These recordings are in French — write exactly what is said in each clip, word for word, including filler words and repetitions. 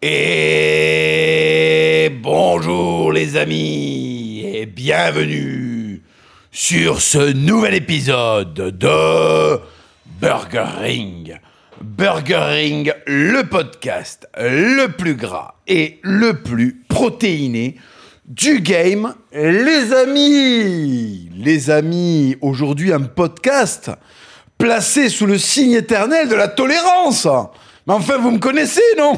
Et bonjour les amis et bienvenue sur ce nouvel épisode de Burger Ring. Burger Ring, le podcast le plus gras et le plus protéiné du game, les amis. Les amis, aujourd'hui un podcast placé sous le signe éternel de la tolérance. Mais enfin, vous me connaissez, non?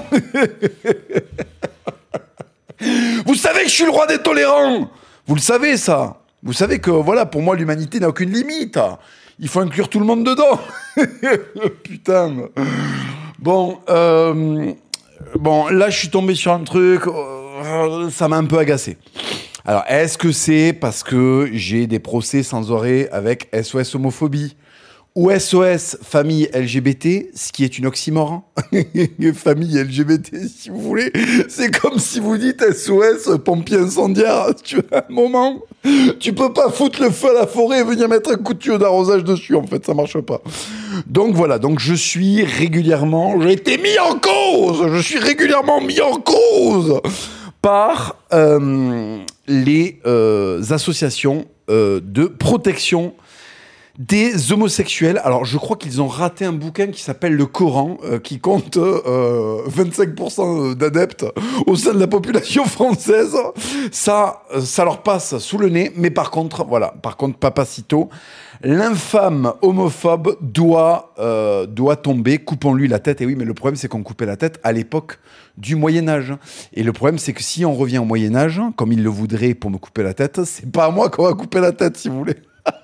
Vous savez que je suis le roi des tolérants. Vous le savez, ça. Vous savez que, voilà, pour moi, l'humanité n'a aucune limite. Il faut inclure tout le monde dedans. Putain. Bon, euh, bon, là, je suis tombé sur un truc. Euh, ça m'a un peu agacé. Alors, est-ce que c'est parce que j'ai des procès sans arrêt avec S O S homophobie? Ou S O S famille L G B T, ce qui est une oxymore. Famille L G B T, si vous voulez. C'est comme si vous dites S O S pompier incendiaire. Tu as un moment, tu peux pas foutre le feu à la forêt et venir mettre un coup de tuyau d'arrosage dessus. En fait, ça marche pas. Donc voilà, donc je suis régulièrement, j'ai été mis en cause. Je suis régulièrement mis en cause par euh, les euh, associations euh, de protection des homosexuels. Alors, je crois qu'ils ont raté un bouquin qui s'appelle Le Coran, euh, qui compte euh, vingt-cinq pour cent d'adeptes au sein de la population française. Ça, ça leur passe sous le nez. Mais par contre, voilà, par contre, Papacito, l'infâme homophobe doit, euh, doit tomber. Coupons-lui la tête. Et oui, mais le problème, c'est qu'on coupait la tête à l'époque du Moyen-Âge. Et le problème, c'est que si on revient au Moyen-Âge, comme il le voudrait pour me couper la tête, c'est pas à moi qu'on va couper la tête, si vous voulez.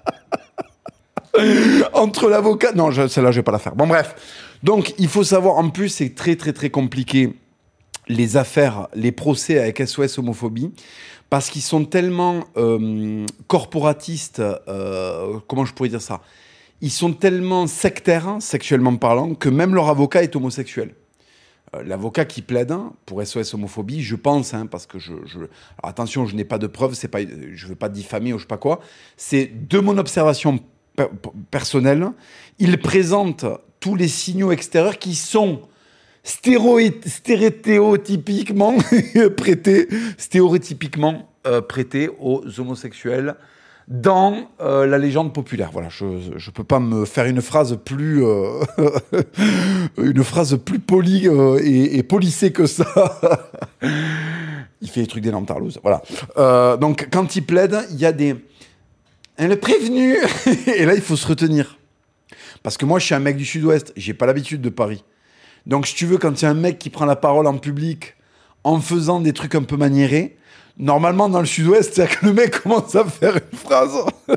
Entre l'avocat... Non, je, celle-là, je vais pas la faire. Bon, bref. Donc, il faut savoir, en plus, c'est très, très, très compliqué, les affaires, les procès avec S O S homophobie, parce qu'ils sont tellement euh, corporatistes, euh, comment je pourrais dire ça? Ils sont tellement sectaires, hein, sexuellement parlant, que même leur avocat est homosexuel. Euh, l'avocat qui plaide pour S O S homophobie, je pense, hein, parce que je... je... Alors, attention, je n'ai pas de preuves, c'est pas, je veux pas diffamer ou je sais pas quoi, c'est de mon observation personnel, il présente tous les signaux extérieurs qui sont stéroï- stéréotypiquement prêtés, stéréotypiquement euh, prêtés aux homosexuels dans euh, la légende populaire. Voilà, je je peux pas me faire une phrase plus euh, une phrase plus polie euh, et, et polissée que ça. Il fait des trucs d'énorme tarlouse. Voilà. Euh, donc quand il plaide, il y a des le prévenu. Et là, il faut se retenir. Parce que moi, je suis un mec du Sud-Ouest. J'ai pas l'habitude de Paris. Donc, si tu veux, quand il y a un mec qui prend la parole en public en faisant des trucs un peu maniérés, normalement, dans le Sud-Ouest, c'est que le mec commence à faire une phrase.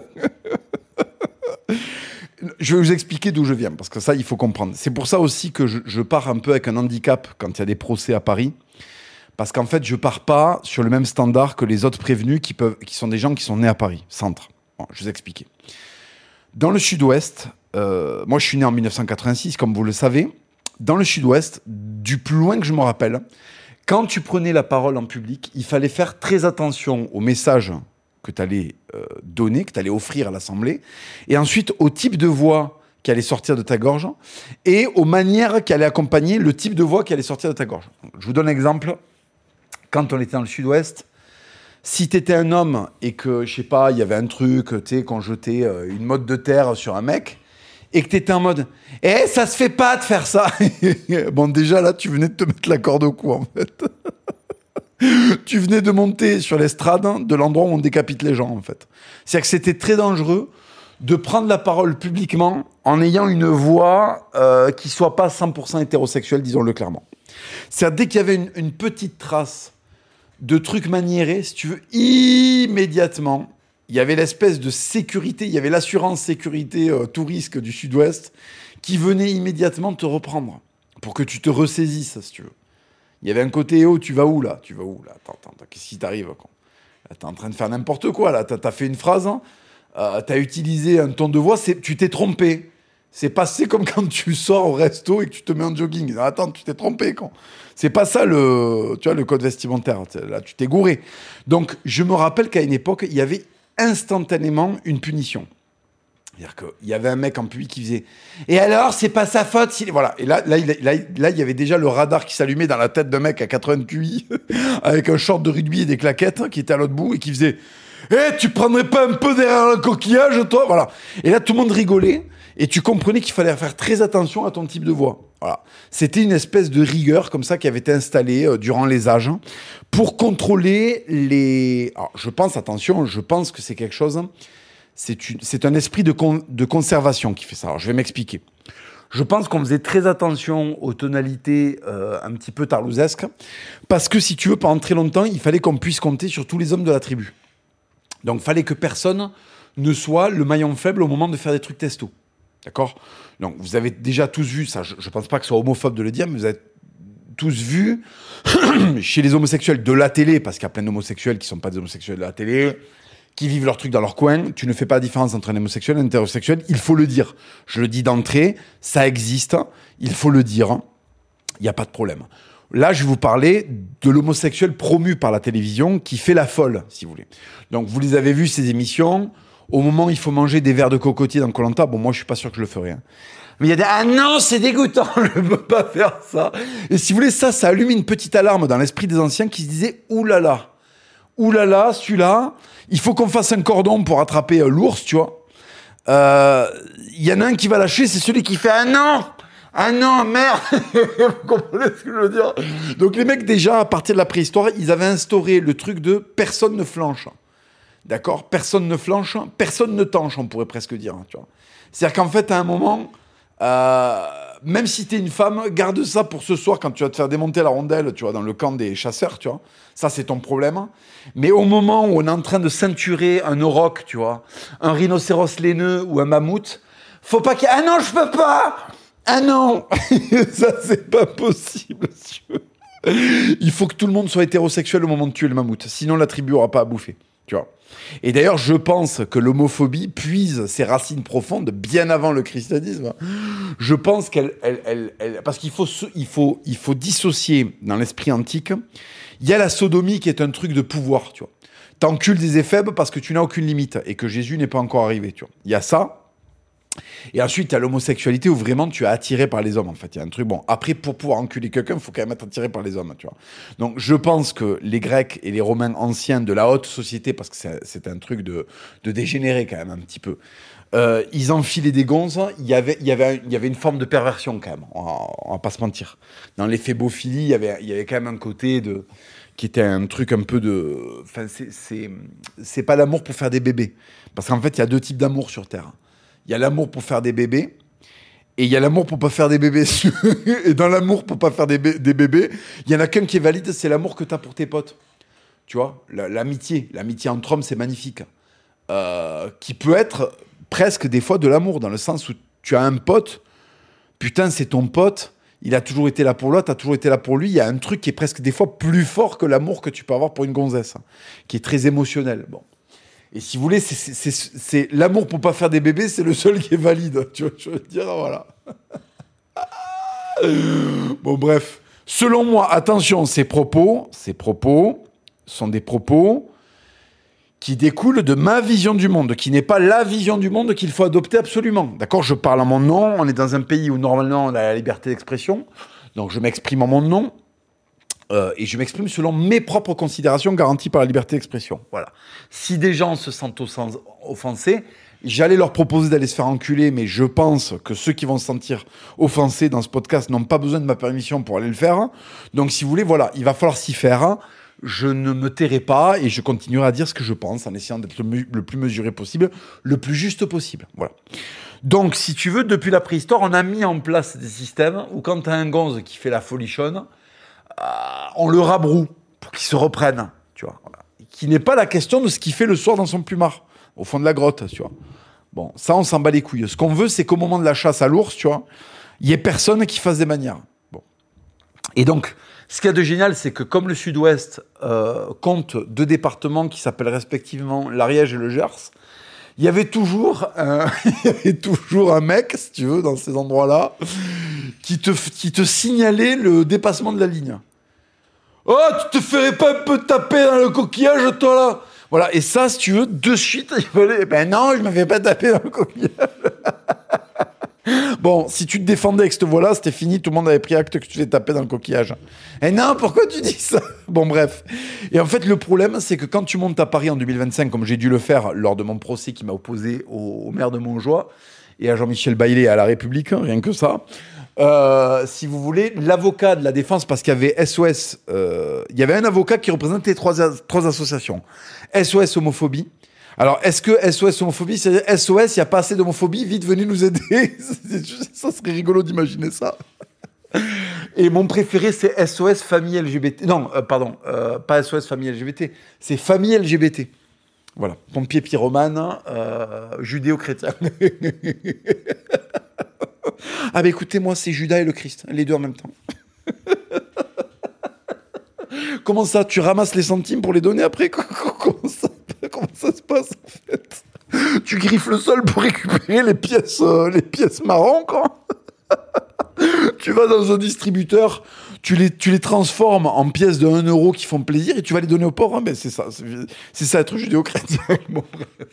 Je vais vous expliquer d'où je viens. Parce que ça, il faut comprendre. C'est pour ça aussi que je, je pars un peu avec un handicap quand il y a des procès à Paris. Parce qu'en fait, je pars pas sur le même standard que les autres prévenus qui, peuvent, qui sont des gens qui sont nés à Paris, centre. Bon, je vais vous expliquer. Dans le Sud-Ouest, euh, moi je suis né en dix-neuf cent quatre-vingt-six, comme vous le savez. Dans le Sud-Ouest, du plus loin que je me rappelle, quand tu prenais la parole en public, il fallait faire très attention au message que tu allais euh, donner, que tu allais offrir à l'Assemblée, et ensuite au type de voix qui allait sortir de ta gorge, et aux manières qui allaient accompagner le type de voix qui allait sortir de ta gorge. Je vous donne un exemple. Quand on était dans le Sud-Ouest, si t'étais un homme et que, je sais pas, il y avait un truc, tu sais, qu'on jetait euh, une motte de terre sur un mec, et que t'étais en mode « Eh, ça se fait pas de faire ça !» Bon, déjà, là, tu venais de te mettre la corde au cou, en fait. Tu venais de monter sur l'estrade de l'endroit où on décapite les gens, en fait. C'est-à-dire que c'était très dangereux de prendre la parole publiquement en ayant une voix euh, qui soit pas cent pour cent hétérosexuelle, disons-le clairement. C'est-à-dire, dès qu'il y avait une, une petite trace de trucs maniérés, si tu veux, immédiatement, il y avait l'espèce de sécurité, il y avait l'assurance sécurité euh, tout risque du Sud-Ouest qui venait immédiatement te reprendre pour que tu te ressaisisses, si tu veux. Il y avait un côté, oh, tu vas où, là? Tu vas où, là? Attends, attends, qu'est-ce qui t'arrive, quoi? Là, t'es en train de faire n'importe quoi, là. T'as, t'as fait une phrase, hein, euh, t'as utilisé un ton de voix, c'est, tu t'es trompé. C'est passé comme quand tu sors au resto et que tu te mets en jogging. Non, attends, tu t'es trompé, con. C'est pas ça le, tu vois, le code vestimentaire. Là, tu t'es gouré. Donc, je me rappelle qu'à une époque, il y avait instantanément une punition. C'est-à-dire qu'il y avait un mec en public qui faisait « Et alors, c'est pas sa faute s'il... » Voilà. Et là, là, là, là, là, il y avait déjà le radar qui s'allumait dans la tête d'un mec à quatre-vingts Q I avec un short de rugby et des claquettes qui était à l'autre bout et qui faisait « Eh, tu prendrais pas un peu derrière le coquillage, toi ?» Voilà. Et là, tout le monde rigolait et tu comprenais qu'il fallait faire très attention à ton type de voix. Voilà. C'était une espèce de rigueur comme ça qui avait été installée euh, durant les âges pour contrôler les... Alors, je pense, attention, je pense que c'est quelque chose... C'est, une, c'est un esprit de, con, de conservation qui fait ça. Alors, je vais m'expliquer. Je pense qu'on faisait très attention aux tonalités euh, un petit peu tarlousesques, parce que si tu veux, pendant très longtemps, il fallait qu'on puisse compter sur tous les hommes de la tribu. Donc, il fallait que personne ne soit le maillon faible au moment de faire des trucs testo. D'accord ? Donc, vous avez déjà tous vu, ça, je ne pense pas que ce soit homophobe de le dire, mais vous avez tous vu, chez les homosexuels de la télé, parce qu'il y a plein d'homosexuels qui ne sont pas des homosexuels de la télé, qui vivent leur truc dans leur coin, tu ne fais pas la différence entre un homosexuel et un hétérosexuel, il faut le dire. Je le dis d'entrée, ça existe, il faut le dire, il n'y a pas de problème. Là, je vais vous parler de l'homosexuel promu par la télévision qui fait la folle, si vous voulez. Donc, vous les avez vus, ces émissions, au moment où il faut manger des verres de cocotier dans Koh Lanta, bon, moi, je suis pas sûr que je le ferai. Hein. Mais il y a des « Ah non, c'est dégoûtant, je ne peux pas faire ça !» Et si vous voulez, ça, ça allume une petite alarme dans l'esprit des anciens qui se disaient « Ouh là là !» Ouh là là, celui-là, il faut qu'on fasse un cordon pour attraper euh, l'ours, tu vois. Il euh, y en a un qui va lâcher, c'est celui qui fait « Ah non ! Ah non, merde !» Vous comprenez ce que je veux dire ? Donc les mecs, déjà, à partir de la préhistoire, ils avaient instauré le truc de « personne ne flanche ». D'accord ? Personne ne flanche, personne ne tanche, on pourrait presque dire. Tu vois. C'est-à-dire qu'en fait, à un moment... Euh, même si t'es une femme, garde ça pour ce soir quand tu vas te faire démonter la rondelle, tu vois, dans le camp des chasseurs, tu vois. Ça, c'est ton problème. Mais au moment où on est en train de ceinturer un auroch, tu vois, un rhinocéros laineux ou un mammouth, faut pas qu'il y ait... Ah non, je peux pas! Ah non! Ça, c'est pas possible, monsieur. Il faut que tout le monde soit hétérosexuel au moment de tuer le mammouth. Sinon, la tribu aura pas à bouffer, tu vois. Et d'ailleurs, je pense que l'homophobie puise ses racines profondes bien avant le christianisme. Je pense qu'elle... Elle, elle, elle, parce qu'il faut, il faut, il faut dissocier dans l'esprit antique. Il y a la sodomie qui est un truc de pouvoir, tu vois. T'encules des éphèbes parce que tu n'as aucune limite et que Jésus n'est pas encore arrivé, tu vois. Il y a ça. Et ensuite, tu as l'homosexualité où vraiment tu es attiré par les hommes, en fait. Il y a un truc, bon, après, pour pouvoir enculer quelqu'un, il faut quand même être attiré par les hommes, tu vois. Donc, je pense que les Grecs et les Romains anciens de la haute société, parce que c'est, c'est un truc de, de dégénéré quand même, un petit peu, euh, ils enfilaient des gonzes, il y avait, il y avait, un, il y avait une forme de perversion quand même, on va, on va pas se mentir. Dans les phébophilie, il y avait, il y avait quand même un côté de... qui était un truc un peu de... Enfin, c'est, c'est, c'est pas l'amour pour faire des bébés. Parce qu'en fait, il y a deux types d'amour sur Terre. Il y a l'amour pour faire des bébés, et il y a l'amour pour pas faire des bébés. Et dans l'amour pour pas faire des, bé- des bébés, il y en a qu'un qui est valide, c'est l'amour que tu as pour tes potes. Tu vois, la, l'amitié. L'amitié entre hommes, c'est magnifique. Euh, qui peut être presque des fois de l'amour, dans le sens où tu as un pote, putain, c'est ton pote, il a toujours été là pour l'autre, t'as toujours été là pour lui. Il y a un truc qui est presque des fois plus fort que l'amour que tu peux avoir pour une gonzesse, qui est très émotionnel. Bon. Et si vous voulez, c'est, c'est, c'est, c'est l'amour pour pas faire des bébés, c'est le seul qui est valide. Tu vois, je veux dire, voilà. Bon, bref. Selon moi, attention, ces propos, ces propos sont des propos qui découlent de ma vision du monde, qui n'est pas la vision du monde qu'il faut adopter absolument. D'accord ? Je parle en mon nom. On est dans un pays où normalement on a la liberté d'expression. Donc je m'exprime en mon nom. Euh, et je m'exprime selon mes propres considérations garanties par la liberté d'expression. Voilà. Si des gens se sentent offensés, j'allais leur proposer d'aller se faire enculer, mais je pense que ceux qui vont se sentir offensés dans ce podcast n'ont pas besoin de ma permission pour aller le faire. Donc, si vous voulez, voilà, il va falloir s'y faire. Je ne me tairai pas et je continuerai à dire ce que je pense en essayant d'être le, mu- le plus mesuré possible, le plus juste possible. Voilà. Donc, si tu veux, depuis la préhistoire, on a mis en place des systèmes où quand tu as un gonze qui fait la folichonne, Euh, on le rabroue pour qu'il se reprenne, tu vois. Voilà. Qui n'est pas la question de ce qu'il fait le soir dans son plumard, au fond de la grotte, tu vois. Bon, ça, on s'en bat les couilles. Ce qu'on veut, c'est qu'au moment de la chasse à l'ours, tu vois, il n'y ait personne qui fasse des manières. Bon. Et donc, ce qu'il y a de génial, c'est que comme le Sud-Ouest euh, compte deux départements qui s'appellent respectivement l'Ariège et le Gers, il y avait toujours un, il y avait toujours un mec, si tu veux, dans ces endroits-là, qui te, qui te signalait le dépassement de la ligne. Oh, tu te ferais pas un peu taper dans le coquillage, toi, là ? Voilà, et ça, si tu veux, de suite, il fallait... Ben non, je ne m'avais pas tapé dans le coquillage. Bon, si tu te défendais avec cette voix-là, c'était fini, tout le monde avait pris acte que tu t'es tapé dans le coquillage. Et non, pourquoi tu dis ça? Bon, bref. Et en fait, le problème, c'est que quand tu montes à Paris en deux mille vingt-cinq, comme j'ai dû le faire lors de mon procès qui m'a opposé au, au maire de Montjoie et à Jean-Michel Bailly et à La République, hein, rien que ça, euh, si vous voulez, l'avocat de la défense, parce qu'il y avait S O S, euh, il y avait un avocat qui représentait trois, trois associations. S O S homophobie. Alors, est-ce que S O S homophobie, c'est-à-dire S O S, il n'y a pas assez d'homophobie, vite, venez nous aider. Ça serait rigolo d'imaginer ça. Et mon préféré, c'est S O S famille L G B T. Non, euh, pardon, euh, pas S O S famille L G B T, c'est famille L G B T. Voilà, pompier pyromane, euh, judéo-chrétien. Ah bah écoutez, moi, c'est Judas et le Christ, les deux en même temps. Comment ça, tu ramasses les centimes pour les donner après? Comment ça, comment ça se passe en fait? Tu griffes le sol pour récupérer les pièces, euh, les pièces marron, quoi. Tu vas dans un distributeur, tu les, tu les transformes en pièces de un euro qui font plaisir et tu vas les donner aux pauvres. Hein, ben c'est ça, c'est, c'est ça être judéo-chrétien. Bon,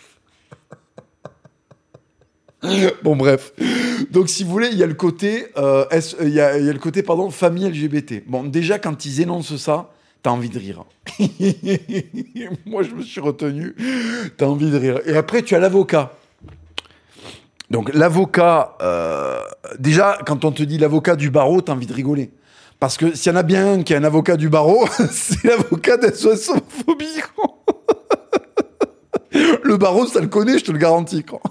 bref. Bon, bref. Donc, si vous voulez, il y a le côté, euh, S, il y a, il y a le côté, pardon, famille L G B T. Bon, déjà, quand ils énoncent ça, t'as envie de rire. Moi, je me suis retenu. T'as envie de rire. Et après, tu as l'avocat. Donc, l'avocat, euh, déjà, quand on te dit l'avocat du barreau, t'as envie de rigoler. Parce que s'il y en a bien un qui est un avocat du barreau, c'est l'avocat d'S O S homophobie. Le barreau, ça le connaît, je te le garantis. Quoi.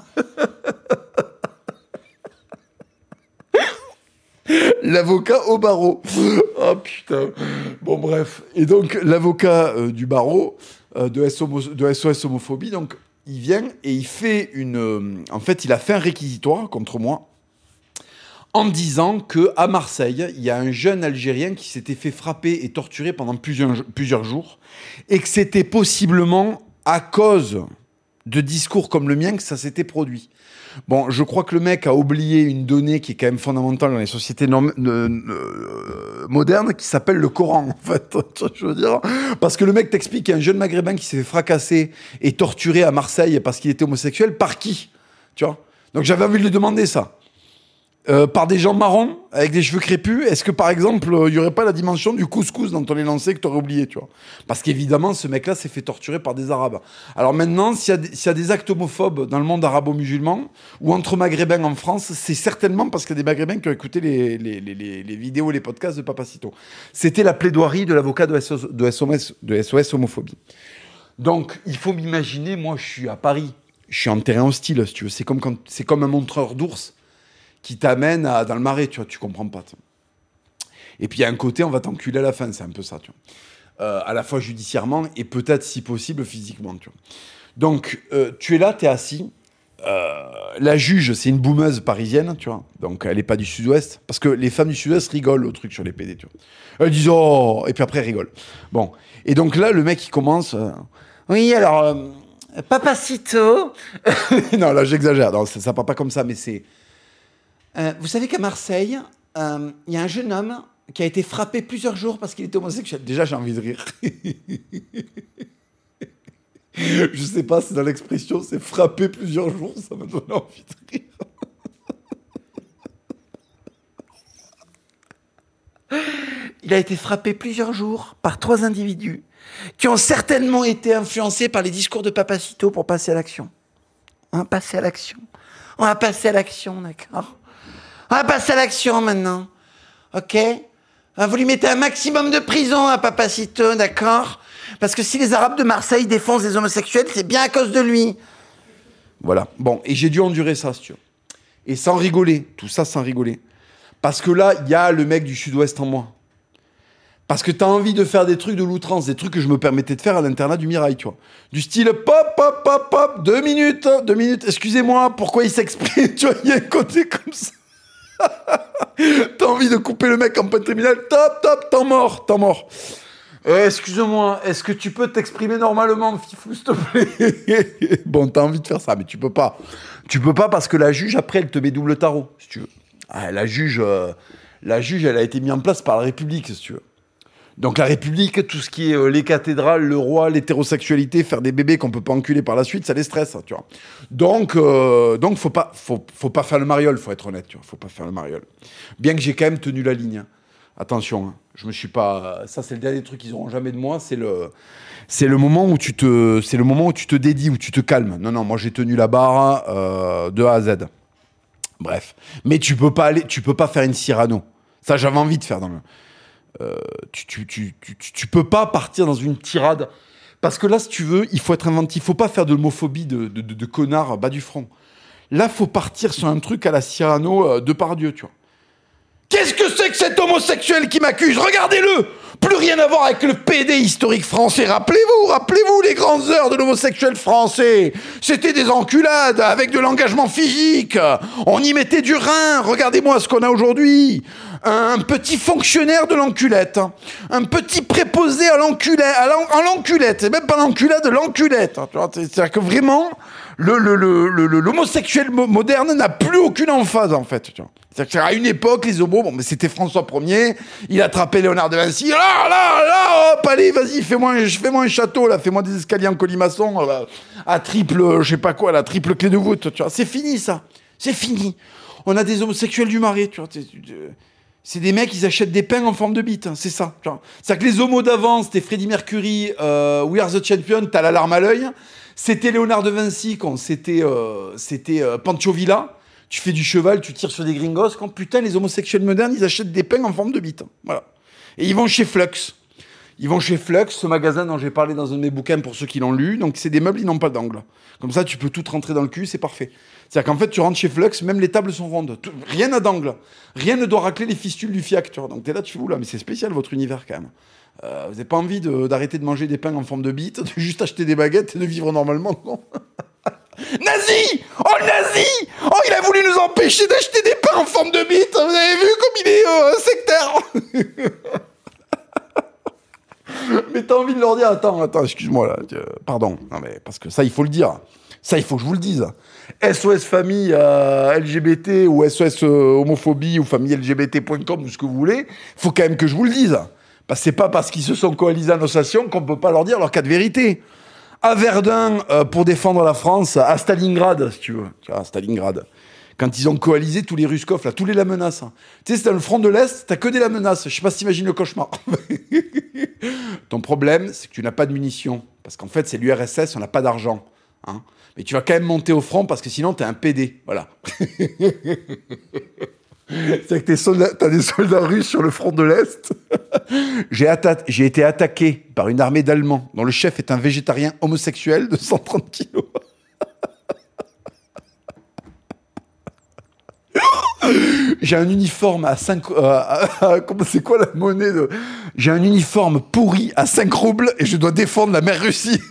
L'avocat au barreau. Oh putain. Bon, bref. Et donc, l'avocat euh, du barreau euh, de, S O, de S O S homophobie, donc, il vient et il fait une... Euh, en fait, il a fait un réquisitoire contre moi en disant qu'à Marseille, il y a un jeune Algérien qui s'était fait frapper et torturer pendant plusieurs, plusieurs jours et que c'était possiblement à cause de discours comme le mien que ça s'était produit. Bon, je crois que le mec a oublié une donnée qui est quand même fondamentale dans les sociétés norm- euh, euh, modernes, qui s'appelle le Coran, en fait. Je veux dire, parce que le mec t'explique qu'il y a un jeune maghrébin qui s'est fait fracasser et torturé à Marseille parce qu'il était homosexuel. Par qui? Tu vois? Donc j'avais envie de lui demander ça. Euh, par des gens marrons, avec des cheveux crépus, est-ce que, par exemple, il euh, n'y aurait pas la dimension du couscous dans ton énoncé que tu aurais oublié, tu vois? Parce qu'évidemment, ce mec-là s'est fait torturer par des Arabes. Alors maintenant, s'il y a des, s'il y a des actes homophobes dans le monde arabo-musulman, ou entre maghrébins en France, c'est certainement parce qu'il y a des maghrébins qui ont écouté les, les, les, les, les vidéos, les podcasts de Papacito. C'était la plaidoirie de l'avocat de S O S, de S O S, de S O S homophobie. Donc, il faut m'imaginer, moi, je suis à Paris, je suis en terrain hostile, si tu veux. C'est comme, quand, c'est comme un montreur d'ours qui t'amène à, dans le marais, tu vois, tu comprends pas. Tu vois. Et puis il y a un côté, on va t'enculer à la fin, c'est un peu ça, tu vois. Euh, à la fois judiciairement et peut-être, si possible, physiquement, tu vois. Donc, euh, tu es là, tu es assis. Euh, la juge, c'est une boumeuse parisienne, tu vois. Donc, elle est pas du Sud-Ouest. Parce que les femmes du Sud-Ouest rigolent au truc sur les P D, tu vois. Elles disent, oh, et puis après, elles rigolent. Bon. Et donc là, le mec, il commence. Euh, oui, alors, euh, Papacito. Non, là, j'exagère. Non, ça ne part pas comme ça, mais c'est. Euh, vous savez qu'à Marseille, il euh, y a un jeune homme qui a été frappé plusieurs jours parce qu'il était homosexuel. Déjà, j'ai envie de rire. Je sais pas, c'est dans l'expression, c'est frappé plusieurs jours, ça m'a donné envie de rire. Il a été frappé plusieurs jours par trois individus qui ont certainement été influencés par les discours de Papacito pour passer à l'action. On va passer à l'action. On va passer à l'action, d'accord ? On va passer à l'action maintenant, ok? Vous lui mettez un maximum de prison à Papacito, d'accord? Parce que si les Arabes de Marseille défoncent les homosexuels, c'est bien à cause de lui. Voilà. Bon, et j'ai dû endurer ça, si tu veux. Et sans rigoler, tout ça sans rigoler. Parce que là, il y a le mec du Sud-Ouest en moi. Parce que t'as envie de faire des trucs de l'outrance, des trucs que je me permettais de faire à l'internat du Mirail, tu vois. Du style, pop, pop, pop, pop, deux minutes, deux minutes, excusez-moi, pourquoi il s'exprime, tu vois, il y a un côté comme ça. T'as envie de couper le mec en point terminal, top, top, temps mort, temps mort. Euh, excuse-moi, est-ce que tu peux t'exprimer normalement, Fifou, s'il te plaît? Bon, t'as envie de faire ça, mais tu peux pas. Tu peux pas parce que la juge, après, elle te met double tarot, si tu veux. Ah, la juge, euh, la juge, elle a été mise en place par la République, si tu veux. Donc la République, tout ce qui est euh, les cathédrales, le roi, l'hétérosexualité, faire des bébés qu'on peut pas enculer par la suite, ça les stresse, tu vois. Donc, euh, donc faut pas, faut, faut pas faire le mariole, faut être honnête, tu vois. Faut pas faire le mariole. Bien que j'ai quand même tenu la ligne. Hein. Attention, hein. Je me suis pas. Ça, c'est le dernier truc qu'ils auront jamais de moi, c'est le, c'est le moment où tu te, c'est le moment où tu te dédies, où tu te calmes. Non, non, moi j'ai tenu la barre euh, de A à Z. Bref, mais tu peux pas aller, tu peux pas faire une Cyrano. Ça, j'avais envie de faire dans le. Euh, tu, tu, tu, tu, tu peux pas partir dans une tirade. Parce que là, si tu veux, il faut être inventif. Il faut pas faire de l'homophobie de, de, de, de connard bas du front. Là, faut partir sur un truc à la Cyrano euh, de Pardieu, tu vois. Qu'est-ce que c'est que cet homosexuel qui m'accuse? Regardez-le! Plus rien à voir avec le P D historique français. Rappelez-vous, rappelez-vous les grandes heures de l'homosexuel français. C'était des enculades avec de l'engagement physique. On y mettait du rein. Regardez-moi ce qu'on a aujourd'hui. Un petit fonctionnaire de l'enculette. Un petit préposé à l'enculette. À l'enculette. C'est même pas l'enculade, l'enculette. C'est-à-dire que vraiment, le, le, le, le, l'homosexuel moderne n'a plus aucune emphase, en fait. C'est-à-dire qu'à une époque, les homos, bon, mais c'était François Ier, il attrapait Léonard de Vinci, là, là, là, hop, allez, vas-y, fais-moi un, fais-moi un château, là, fais-moi des escaliers en colimaçon, là, à triple, je sais pas quoi, la triple clé de voûte, tu vois. C'est fini, ça. C'est fini. On a des homosexuels du Marais, tu vois. C'est des mecs, ils achètent des pains en forme de bite, hein, c'est ça. Tu vois. C'est-à-dire que les homos d'avant, c'était Freddie Mercury, euh, We Are the Champion, t'as la larme à l'œil. C'était Léonard de Vinci, quand c'était, euh, c'était euh, Pancho Villa. Tu fais du cheval, tu tires sur des gringos. Quand putain, les homosexuels modernes, ils achètent des pains en forme de bite. Voilà. Et ils vont chez Flux. Ils vont chez Flux, ce magasin dont j'ai parlé dans un de mes bouquins pour ceux qui l'ont lu. Donc, c'est des meubles, ils n'ont pas d'angle. Comme ça, tu peux tout rentrer dans le cul, c'est parfait. C'est-à-dire qu'en fait, tu rentres chez Flux, même les tables sont rondes. Tout, rien n'a d'angle. Rien ne doit racler les fistules du fiac, tu vois. Donc, t'es là, tu fais, oula, mais c'est spécial votre univers quand même. Euh, vous n'avez pas envie de, d'arrêter de manger des pains en forme de bite, de juste acheter des baguettes et de vivre normalement, non? Nazi! Oh, nazi! Oh, il a voulu nous empêcher d'acheter des pains en forme de bite! Vous avez vu comme il est euh, sectaire? Mais t'as envie de leur dire, attends, attends, excuse-moi là, euh, pardon. Non mais, parce que ça, il faut le dire. Ça, il faut que je vous le dise. S O S famille euh, L G B T ou S O S euh, homophobie ou famille L G B T point com ou ce que vous voulez, il faut quand même que je vous le dise. Parce que c'est pas parce qu'ils se sont coalisés en association qu'on peut pas leur dire leur cas de vérité. À Verdun, euh, pour défendre la France, à Stalingrad, si tu veux. Tu vois, à Stalingrad. Quand ils ont coalisé tous les Ruskov, là, tous les la menace. Tu sais, c'est dans le front de l'Est, t'as que des la menace. Je sais pas si t'imagines le cauchemar. Ton problème, c'est que tu n'as pas de munitions. Parce qu'en fait, c'est l'U R S S, on n'a pas d'argent. Hein. Mais tu vas quand même monter au front parce que sinon, t'es un P D. Voilà. C'est que t'es soldats, t'as des soldats russes sur le front de l'Est. J'ai, atta- j'ai été attaqué par une armée d'Allemands dont le chef est un végétarien homosexuel de cent trente kilos. J'ai un uniforme à cinq... Euh, à, à, comment c'est quoi la monnaie de... J'ai un uniforme pourri à cinq roubles et je dois défendre la mère Russie.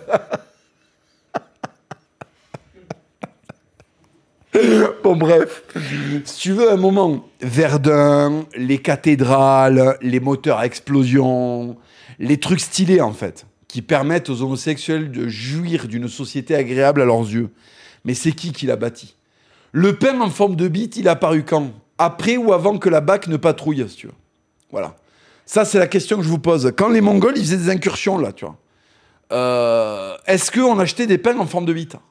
Bon, bref. Si tu veux un moment, Verdun, les cathédrales, les moteurs à explosion, les trucs stylés, en fait, qui permettent aux homosexuels de jouir d'une société agréable à leurs yeux. Mais c'est qui qui l'a bâti? Le pain en forme de bite, il a apparu quand? Après ou avant que la B A C ne patrouille, si tu veux. Voilà. Ça, c'est la question que je vous pose. Quand les Mongols, ils faisaient des incursions, là, tu vois, euh, est-ce qu'on achetait des pains en forme de bite?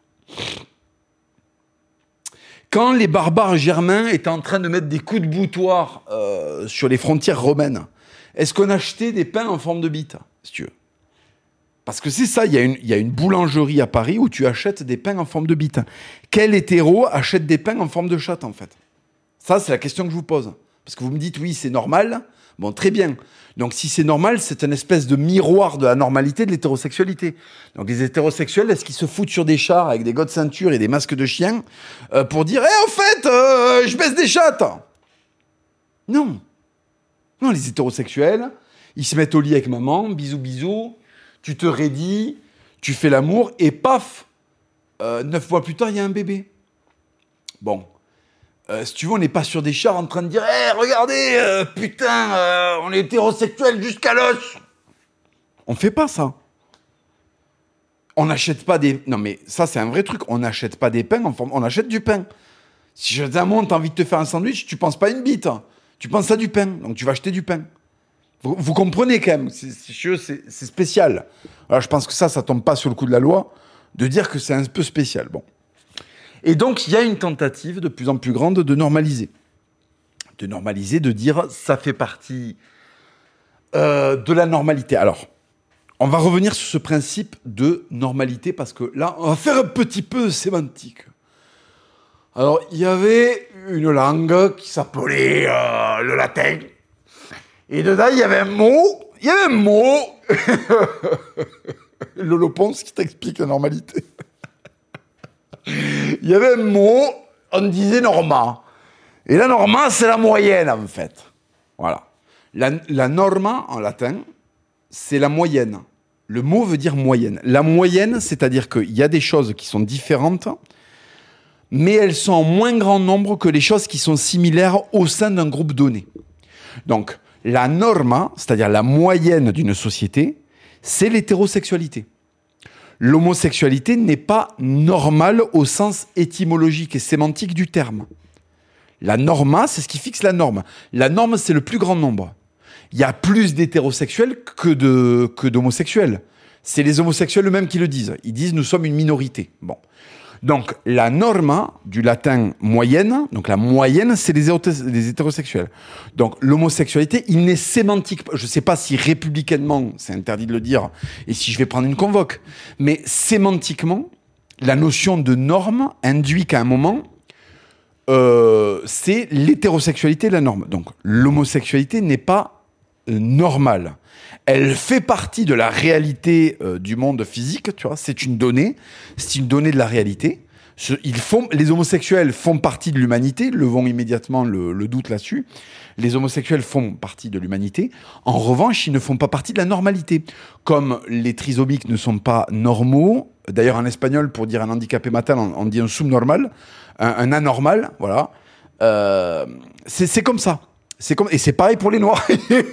Quand les barbares germains étaient en train de mettre des coups de boutoir euh, sur les frontières romaines, est-ce qu'on achetait des pains en forme de bite, si tu veux? Parce que c'est ça, il y, y a une boulangerie à Paris où tu achètes des pains en forme de bite. Quel hétéro achète des pains en forme de chatte, en fait? Ça, c'est la question que je vous pose. Parce que vous me dites, oui, c'est normal. Bon, très bien. Donc, si c'est normal, c'est une espèce de miroir de la normalité de l'hétérosexualité. Donc, les hétérosexuels, est-ce qu'ils se foutent sur des chars avec des gants de ceinture et des masques de chien euh, pour dire, eh, au fait, euh, je baisse des chattes? Non. Non, les hétérosexuels, ils se mettent au lit avec maman, bisous, bisous, tu te raidis, tu fais l'amour, et paf, euh, neuf mois plus tard, il y a un bébé. Bon. Euh, si tu veux, on n'est pas sur des chars en train de dire hey, « regardez, euh, putain, euh, on est hétérosexuels jusqu'à l'os !» On fait pas ça. On n'achète pas des... Non, mais ça, c'est un vrai truc. On n'achète pas des pains en forme... On achète du pain. Si je t'as t'as envie de te faire un sandwich, tu penses pas à une bite. Tu penses à du pain. Donc, tu vas acheter du pain. Vous, vous comprenez quand même, c'est, c'est, c'est, c'est spécial. Alors je pense que ça, ça tombe pas sur le coup de la loi, de dire que c'est un peu spécial. Bon. Et donc, il y a une tentative de plus en plus grande de normaliser. De normaliser, de dire, ça fait partie euh, de la normalité. Alors, on va revenir sur ce principe de normalité, parce que là, on va faire un petit peu sémantique. Alors, il y avait une langue qui s'appelait euh, le latin. Et dedans, il y avait un mot. Il y avait un mot. Lolo Ponce qui t'explique la normalité. Il y avait un mot, on disait norma. Et la norma, c'est la moyenne, en fait. Voilà. La, la norma, en latin, c'est la moyenne. Le mot veut dire moyenne. La moyenne, c'est-à-dire qu'il y a des choses qui sont différentes, mais elles sont en moins grand nombre que les choses qui sont similaires au sein d'un groupe donné. Donc, la norma, c'est-à-dire la moyenne d'une société, c'est l'hétérosexualité. L'homosexualité n'est pas normale au sens étymologique et sémantique du terme. La norma, c'est ce qui fixe la norme. La norme, c'est le plus grand nombre. Il y a plus d'hétérosexuels que, de, que d'homosexuels. C'est les homosexuels eux-mêmes qui le disent. Ils disent « nous sommes une minorité ». Bon. Donc, la norma, du latin moyenne, donc la moyenne, c'est les, les hétérosexuels. Donc, l'homosexualité, il n'est sémantique. Je ne sais pas si républicainement, c'est interdit de le dire, et si je vais prendre une convoque, mais sémantiquement, la notion de norme induit qu'à un moment, euh, c'est l'hétérosexualité la norme. Donc, l'homosexualité n'est pas euh, normale. Elle fait partie de la réalité euh, du monde physique, tu vois. C'est une donnée, c'est une donnée de la réalité. Ce, ils font, les homosexuels font partie de l'humanité, levons immédiatement le, le doute là-dessus. Les homosexuels font partie de l'humanité. En revanche, ils ne font pas partie de la normalité. Comme les trisomiques ne sont pas normaux, d'ailleurs en espagnol, pour dire un handicapé mental, on, on dit un subnormal, un, un anormal, voilà. Euh, c'est, c'est comme ça. C'est comme, et c'est pareil pour les noirs.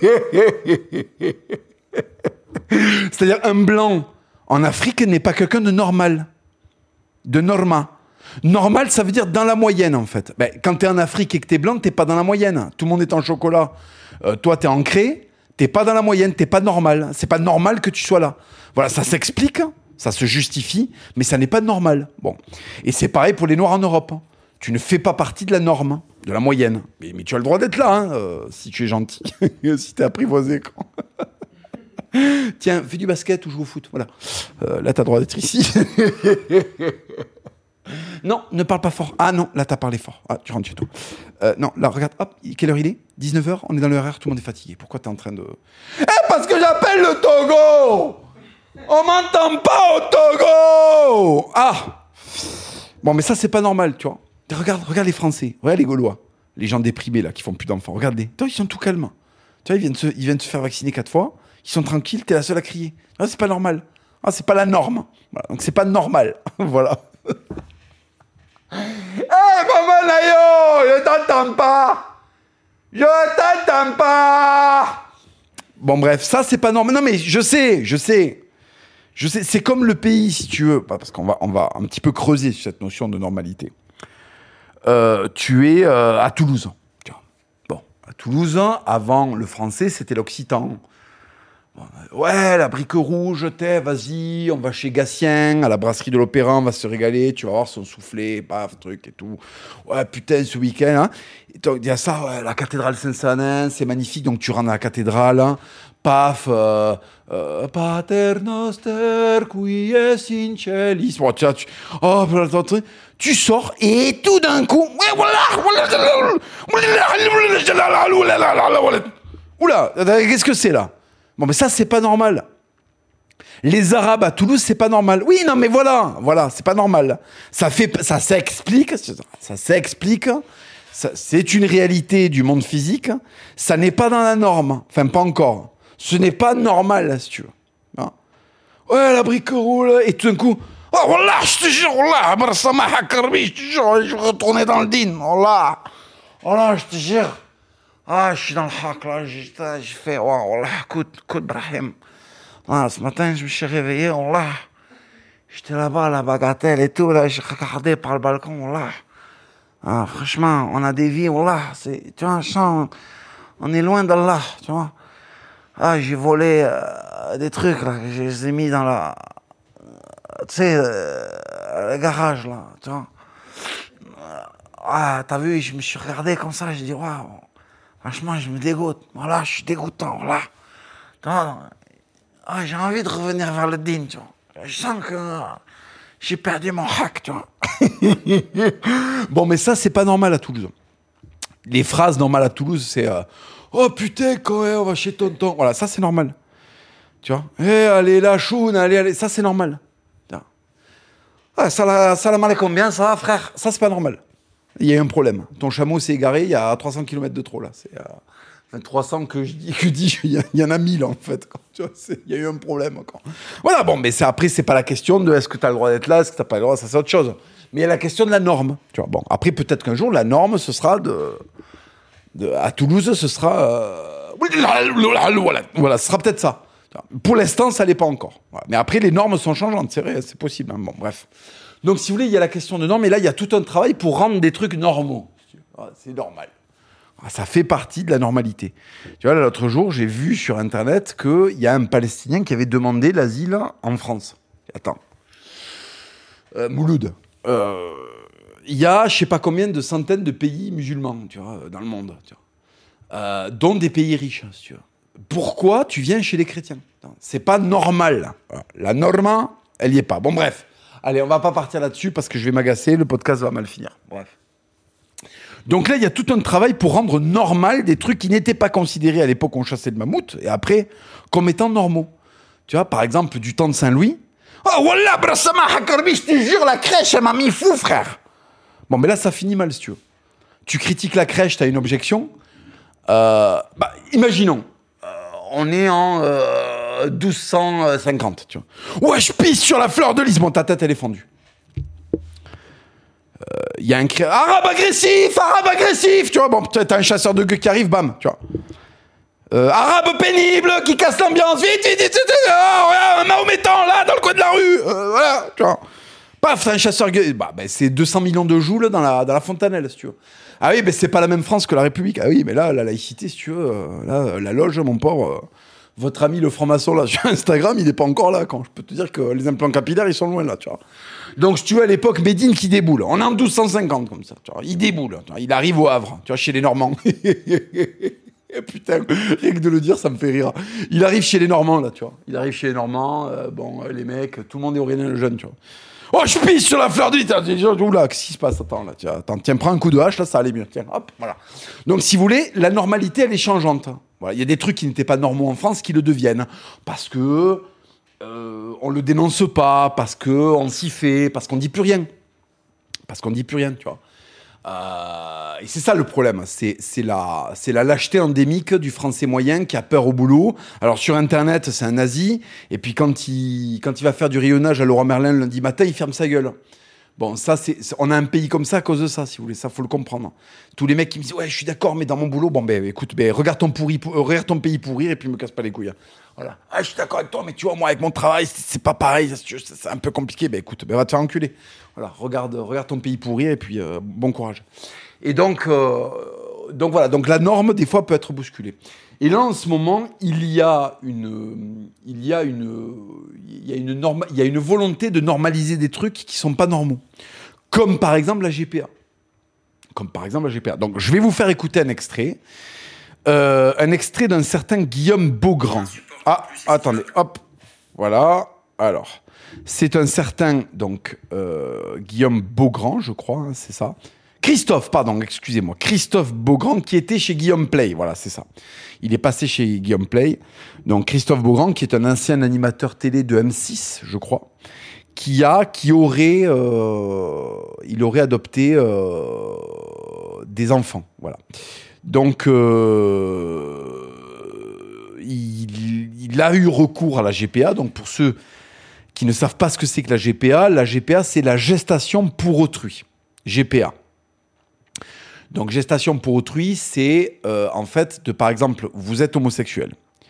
C'est-à-dire, un blanc en Afrique n'est pas quelqu'un de normal, de norma. Normal, ça veut dire dans la moyenne, en fait. Ben, quand t'es en Afrique et que t'es blanc, t'es pas dans la moyenne. Tout le monde est en chocolat. Euh, toi, t'es ancré, t'es pas dans la moyenne, t'es pas normal. C'est pas normal que tu sois là. Voilà, ça s'explique, ça se justifie, mais ça n'est pas normal. Bon. Et c'est pareil pour les noirs en Europe. Tu ne fais pas partie de la norme, de la moyenne. Mais, mais tu as le droit d'être là, hein, euh, si tu es gentil, si tu es apprivoisé. Tiens, fais du basket ou joue au foot. Voilà. Euh, là, tu as le droit d'être ici. Non, ne parle pas fort. Ah non, là, tu as parlé fort. Ah, tu rentres chez toi. Euh, non, là, regarde, hop, quelle heure il est ? dix-neuf heures, on est dans le horaire, tout le monde est fatigué. Pourquoi tu es en train de... Eh, parce que j'appelle le Togo ! On m'entend pas au Togo ! Ah ! Bon, mais ça, c'est pas normal, tu vois. Regarde, regarde les Français, regarde les Gaulois, les gens déprimés là qui font plus d'enfants. Regarde-les, toi ils sont tout calmes. Tu vois, ils viennent se, ils viennent se faire vacciner quatre fois, ils sont tranquilles, t'es la seule à crier. Ah, c'est pas normal. Ah, c'est pas la norme. Voilà, donc c'est pas normal. Voilà. Hé, hey, maman Nayo, je t'entends pas. Je t'entends pas. Bon bref, ça c'est pas normal. Non mais je sais, je sais. Je sais, c'est comme le pays si tu veux, parce qu'on va, on va un petit peu creuser sur cette notion de normalité. Euh, tu es euh, à Toulouse. Bon, à Toulouse, avant le français, c'était l'occitan. Bon, ouais, la brique rouge, t'es, vas-y, on va chez Gatien, à la brasserie de l'Opéra, on va se régaler, tu vas voir son soufflé, paf, truc et tout. Ouais, putain, ce week-end, hein. Il y a ça, ouais, la cathédrale Saint-Sanin, c'est magnifique, donc tu rentres à la cathédrale, hein. Paf, euh, euh, Pater noster qui es in celis. Bon, tu, tu, oh, tu sors et tout d'un coup, oula, qu'est-ce que c'est là? Bon, mais ça, c'est pas normal. Les Arabes à Toulouse, c'est pas normal. Oui, non, mais voilà, voilà, c'est pas normal. Ça fait, ça s'explique, ça s'explique. Ça, c'est une réalité du monde physique. Ça n'est pas dans la norme. Enfin, pas encore. Ce n'est pas normal, si tu veux. Hein? Ouais, la brique roule, et tout d'un coup, oh, voilà, je te jure, voilà, ça m'a hackerbi, je te jure, je vais retourner dans le din, voilà. Voilà, je te jure. Ah, je suis dans le hack, là, j'ai fait, oh, voilà, écoute, écoute, Brahim. Ah, ce matin, je me suis réveillé, voilà. J'étais là-bas, à la bagatelle et tout, là, j'ai regardé par le balcon, voilà. Ah, franchement, on a des vies, voilà, c'est, tu vois, je sens, on est loin d'Allah, tu vois. Ah, j'ai volé euh, des trucs, là, je les ai mis dans la... Tu sais, euh, le garage, là, tu vois. Ah, t'as vu, je me suis regardé comme ça, j'ai dit, waouh, franchement, je me dégoûte. Voilà, je suis dégoûtant, voilà. Tu vois, ah, j'ai envie de revenir vers le din, tu vois. Je sens que euh, j'ai perdu mon hack, tu vois. Bon, mais ça, c'est pas normal à Toulouse. Les phrases normales à Toulouse, c'est euh, oh putain, quand même, on va chez tonton. Voilà, ça, c'est normal. Tu vois, eh, allez, la choune, allez, allez, ça, c'est normal. Ah, salam salam alaikum, bien, ça va, frère? Ça, c'est pas normal. Il y a eu un problème. Ton chameau s'est égaré, il y a trois cents kilomètres de trop, là. C'est euh, enfin, trois cents que je dis, que dis il, y a, il y en a mille, en fait. Quoi. Tu vois, il y a eu un problème. Quoi. Voilà, bon, mais c'est, après, c'est pas la question de est-ce que tu as le droit d'être là, est-ce que tu n'as pas le droit, ça, c'est autre chose. Mais il y a la question de la norme. Tu vois, bon, après, peut-être qu'un jour, la norme, ce sera de... de à Toulouse, ce sera... Euh, voilà, ce sera peut-être ça. Pour l'instant, ça l'est pas encore. Voilà. Mais après, les normes sont changeantes, c'est vrai, c'est possible. Hein. Bon, bref. Donc, si vous voulez, il y a la question de normes, et là, il y a tout un travail pour rendre des trucs normaux. Voilà, c'est normal. Voilà, ça fait partie de la normalité. Tu vois, là, l'autre jour, j'ai vu sur Internet qu'il y a un Palestinien qui avait demandé l'asile en France. Attends. Euh, Mouloud. Euh, il y a, je sais pas combien de centaines de pays musulmans, tu vois, dans le monde. Tu vois. Euh, dont des pays riches, si tu veux. Pourquoi tu viens chez les chrétiens? C'est pas normal. La norma, elle y est pas. Bon, bref. Allez, on va pas partir là-dessus parce que je vais m'agacer, le podcast va mal finir. Bref. Donc là, il y a tout un travail pour rendre normal des trucs qui n'étaient pas considérés à l'époque où on chassait le mammouth et après comme étant normaux. Tu vois, par exemple, du temps de Saint-Louis. Oh, wallah, brassama hakarbi, je te jure, la crèche, elle m'a mis fou, frère. Bon, mais là, ça finit mal, si tu veux. Tu critiques la crèche, t'as une objection. Euh, bah, imaginons. On est en euh, douze cent cinquante, tu vois. Ouais, je pisse sur la fleur de lys. Bon, ta tête, elle est fendue. Il euh, y a un cri... Arabe agressif, arabe agressif, tu vois. Bon, t'as un chasseur de gueux qui arrive, bam, tu vois. Euh, arabe pénible qui casse l'ambiance. Vite, vite, vite, vite. Oh, ouais, un mahométan, là, dans le coin de la rue. Euh, voilà, tu vois. Paf, t'as un chasseur gueux. Bah, bah, c'est deux cents millions de joules dans la, dans la fontanelle, si tu veux. Ah oui, mais c'est pas la même France que la République. Ah oui, mais là, la laïcité, si tu veux, euh, là, la loge, mon pauvre, euh, votre ami le franc-maçon, là, sur Instagram, il n'est pas encore là, quand je peux te dire que les implants capillaires, ils sont loin, là, tu vois. Donc, si tu veux, à l'époque, Médine qui déboule. On est en douze cent cinquante, comme ça, tu vois. Il déboule, tu vois. Il arrive au Havre, tu vois, chez les Normands. Putain, rien que de le dire, ça me fait rire. Il arrive chez les Normands, là, tu vois. Il arrive chez les Normands, euh, bon, euh, les mecs, tout le monde est Aurélien le Jeune, tu vois. Oh, je pisse sur la fleur de lys. Oula, qu'est-ce qui se passe? Attends, là, tiens, attends, tiens, prends un coup de hache, là, ça allait mieux. Tiens, hop, voilà. Donc, si vous voulez, la normalité, elle est changeante. Voilà, il y a des trucs qui n'étaient pas normaux en France qui le deviennent. Parce que euh, on le dénonce pas, parce que on s'y fait, parce qu'on dit plus rien. Parce qu'on dit plus rien, tu vois. Euh, et c'est ça le problème, c'est, c'est, la, c'est la lâcheté endémique du français moyen qui a peur au boulot. Alors sur Internet, c'est un nazi, et puis quand il, quand il va faire du rayonnage à Leroy Merlin le lundi matin, il ferme sa gueule. Bon, ça, c'est, c'est, on a un pays comme ça à cause de ça, si vous voulez, ça, faut le comprendre. Tous les mecs qui me disent, ouais, je suis d'accord, mais dans mon boulot, bon, ben, écoute, ben, regarde ton pourri, pour, euh, regarde ton pays pourrir, et puis me casse pas les couilles. Voilà. Ah, je suis d'accord avec toi, mais tu vois, moi, avec mon travail, c'est, c'est pas pareil, c'est, c'est un peu compliqué. Ben, écoute, ben, va te faire enculer. Voilà, regarde, regarde ton pays pourrir, et puis, euh, bon courage. Et donc, euh, donc, voilà, donc la norme, des fois, peut être bousculée. Et là, en ce moment, il y a une, il y a une, il y a une norme, il y a une volonté de normaliser des trucs qui sont pas normaux. Comme par exemple la G P A. Comme par exemple la G P A. Donc, je vais vous faire écouter un extrait. Euh, un extrait d'un certain Guillaume Beaugrand. Ah, attendez, hop. Voilà. Alors, c'est un certain, donc, euh, Guillaume Beaugrand, je crois, hein, c'est ça. Christophe, pardon, excusez-moi. Christophe Beaugrand qui était chez Guillaume Play. Voilà, c'est ça. Il est passé chez Guillaume Play. Donc, Christophe Beaugrand, qui est un ancien animateur télé de M six, je crois, qui a, qui aurait, euh, il aurait adopté euh, des enfants. Voilà. Donc, euh, il, il a eu recours à la G P A. Donc, pour ceux qui ne savent pas ce que c'est que la G P A, la G P A, c'est la gestation pour autrui. G P A. Donc, gestation pour autrui, c'est euh, en fait, de, par exemple, vous êtes homosexuel.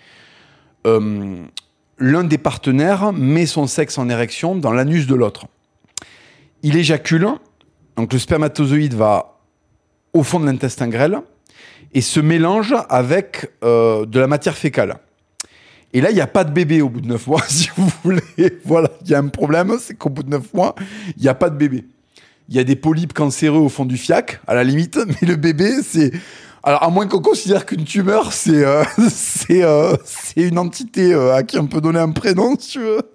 Euh, l'un des partenaires met son sexe en érection dans l'anus de l'autre. Il éjacule, donc le spermatozoïde va au fond de l'intestin grêle et se mélange avec euh, de la matière fécale. Et là, il n'y a pas de bébé au bout de neuf mois, si vous voulez. Voilà, il y a un problème, c'est qu'au bout de neuf mois, il n'y a pas de bébé. Il y a des polypes cancéreux au fond du fiac, à la limite, mais le bébé, c'est... Alors, à moins qu'on considère qu'une tumeur, c'est, euh, c'est, euh, c'est une entité euh, à qui on peut donner un prénom, si tu veux.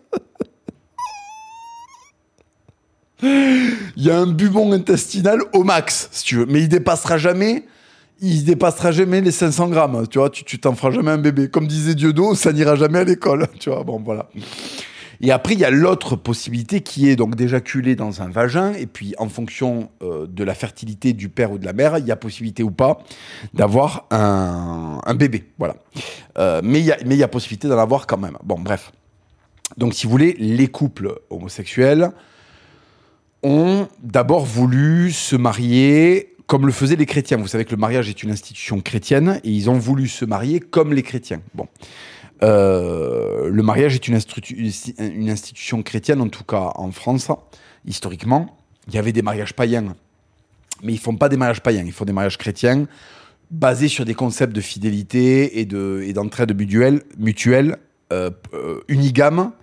Il y a un bubon intestinal au max, si tu veux. Mais il dépassera jamais, il dépassera jamais les cinq cents grammes. Tu vois, tu, tu t'en feras jamais un bébé. Comme disait Dieudo, ça n'ira jamais à l'école. Tu vois, bon, voilà. Et après, il y a l'autre possibilité qui est donc d'éjaculer dans un vagin. Et puis, en fonction euh, de la fertilité du père ou de la mère, il y a possibilité ou pas d'avoir un, un bébé. Voilà. Euh, mais il y a, mais il y a possibilité d'en avoir quand même. Bon, bref. Donc, si vous voulez, les couples homosexuels ont d'abord voulu se marier comme le faisaient les chrétiens. Vous savez que le mariage est une institution chrétienne et ils ont voulu se marier comme les chrétiens. Bon. Euh, le mariage est une, institu- une institution chrétienne, en tout cas en France, historiquement. Il y avait des mariages païens, mais ils font pas des mariages païens, ils font des mariages chrétiens basés sur des concepts de fidélité et, de, et d'entraide mutuelle, mutuelle euh, euh, unigames,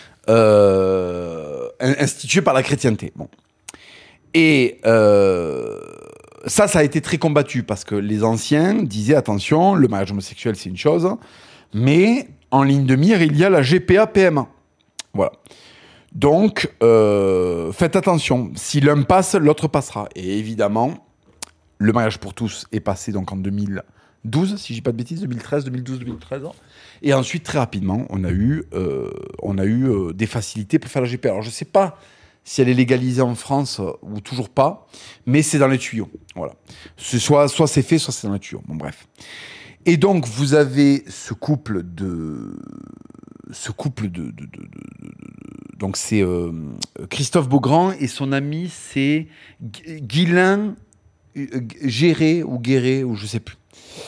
euh, institués par la chrétienté. Bon. Et euh, ça, ça a été très combattu parce que les anciens disaient, attention, le mariage homosexuel, c'est une chose, mais en ligne de mire, il y a la G P A P M A. Voilà. Donc, euh, faites attention. Si l'un passe, l'autre passera. Et évidemment, le mariage pour tous est passé donc en deux mille douze, si je dis pas de bêtises, deux mille treize, deux mille douze, deux mille treize. Et ensuite, très rapidement, on a eu, euh, on a eu euh, des facilités pour faire la G P A. Alors, je ne sais pas si elle est légalisée en France euh, ou toujours pas, mais c'est dans les tuyaux. Voilà. C'est soit, soit c'est fait, soit c'est dans les tuyaux. Bon, bref. Et donc, vous avez ce couple de... Ce couple de... de, de, de, de, de donc, c'est euh, Christophe Beaugrand et son ami, c'est Guylain Géré ou Guéré, ou je sais plus.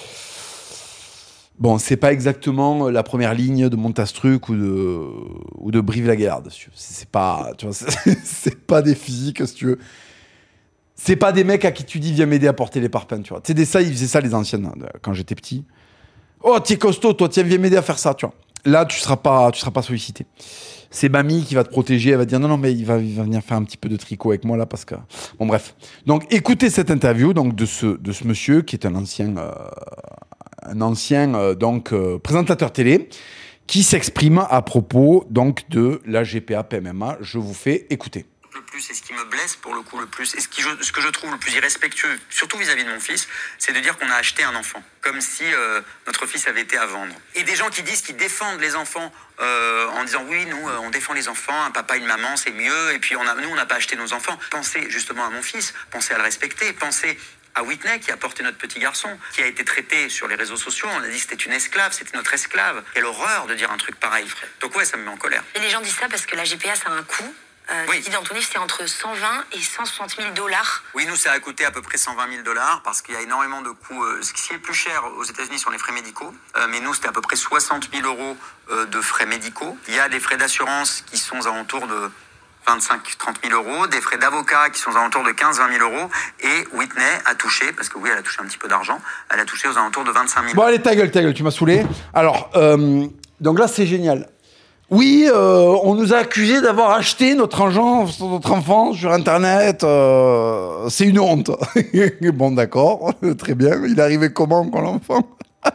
Bon, c'est pas exactement la première ligne de Montastruc ou de, ou de Brive-la-Gaillarde. C'est pas, tu vois, c'est, c'est pas des physiques, si tu veux. C'est pas des mecs à qui tu dis viens m'aider à porter les parpaings, tu vois. Tu sais, des ça, ils faisaient ça les anciennes quand j'étais petit. Oh, t'es costaud, toi, tiens, viens m'aider à faire ça, tu vois. Là, tu seras pas, tu seras pas sollicité. C'est mamie qui va te protéger, elle va te dire non, non, mais il va, il va venir faire un petit peu de tricot avec moi là parce que. Bon, bref. Donc, écoutez cette interview donc de ce, de ce monsieur qui est un ancien, euh, un ancien euh, donc euh, présentateur télé qui s'exprime à propos donc de la G P A P M A. Je vous fais écouter. Le plus, et ce qui me blesse pour le coup le plus, et ce, qui je, ce que je trouve le plus irrespectueux, surtout vis-à-vis de mon fils, c'est de dire qu'on a acheté un enfant, comme si euh, notre fils avait été à vendre. Et des gens qui disent qu'ils défendent les enfants euh, en disant oui, nous euh, on défend les enfants, un papa, une maman, c'est mieux, et puis on a, nous on n'a pas acheté nos enfants. Pensez justement à mon fils, pensez à le respecter, pensez à Whitney qui a porté notre petit garçon, qui a été traité sur les réseaux sociaux, on a dit que c'était une esclave, c'était notre esclave. Quelle horreur de dire un truc pareil, frère. Donc ouais, ça me met en colère. Et les gens disent ça parce que la G P A ça a un coût. Euh, oui. Qui dans ton livre, c'est entre cent vingt et cent soixante mille dollars. Oui, nous, ça a coûté à peu près cent vingt mille dollars parce qu'il y a énormément de coûts. Euh, ce qui est le plus cher aux États-Unis sont les frais médicaux. Euh, mais nous, c'était à peu près soixante mille euros euh, de frais médicaux. Il y a des frais d'assurance qui sont aux alentours de vingt-cinq à trente mille euros, des frais d'avocat qui sont aux alentours de quinze à vingt mille euros. Et Whitney a touché, parce que oui, elle a touché un petit peu d'argent, elle a touché aux alentours de vingt-cinq mille. Bon, allez, ta gueule, ta gueule, tu m'as saoulé. Alors, euh, donc là, c'est génial. Oui, euh, on nous a accusés d'avoir acheté notre enfant, notre enfant sur Internet. Euh, c'est une honte. Bon, d'accord, très bien. Il est arrivé comment, quand l'enfant?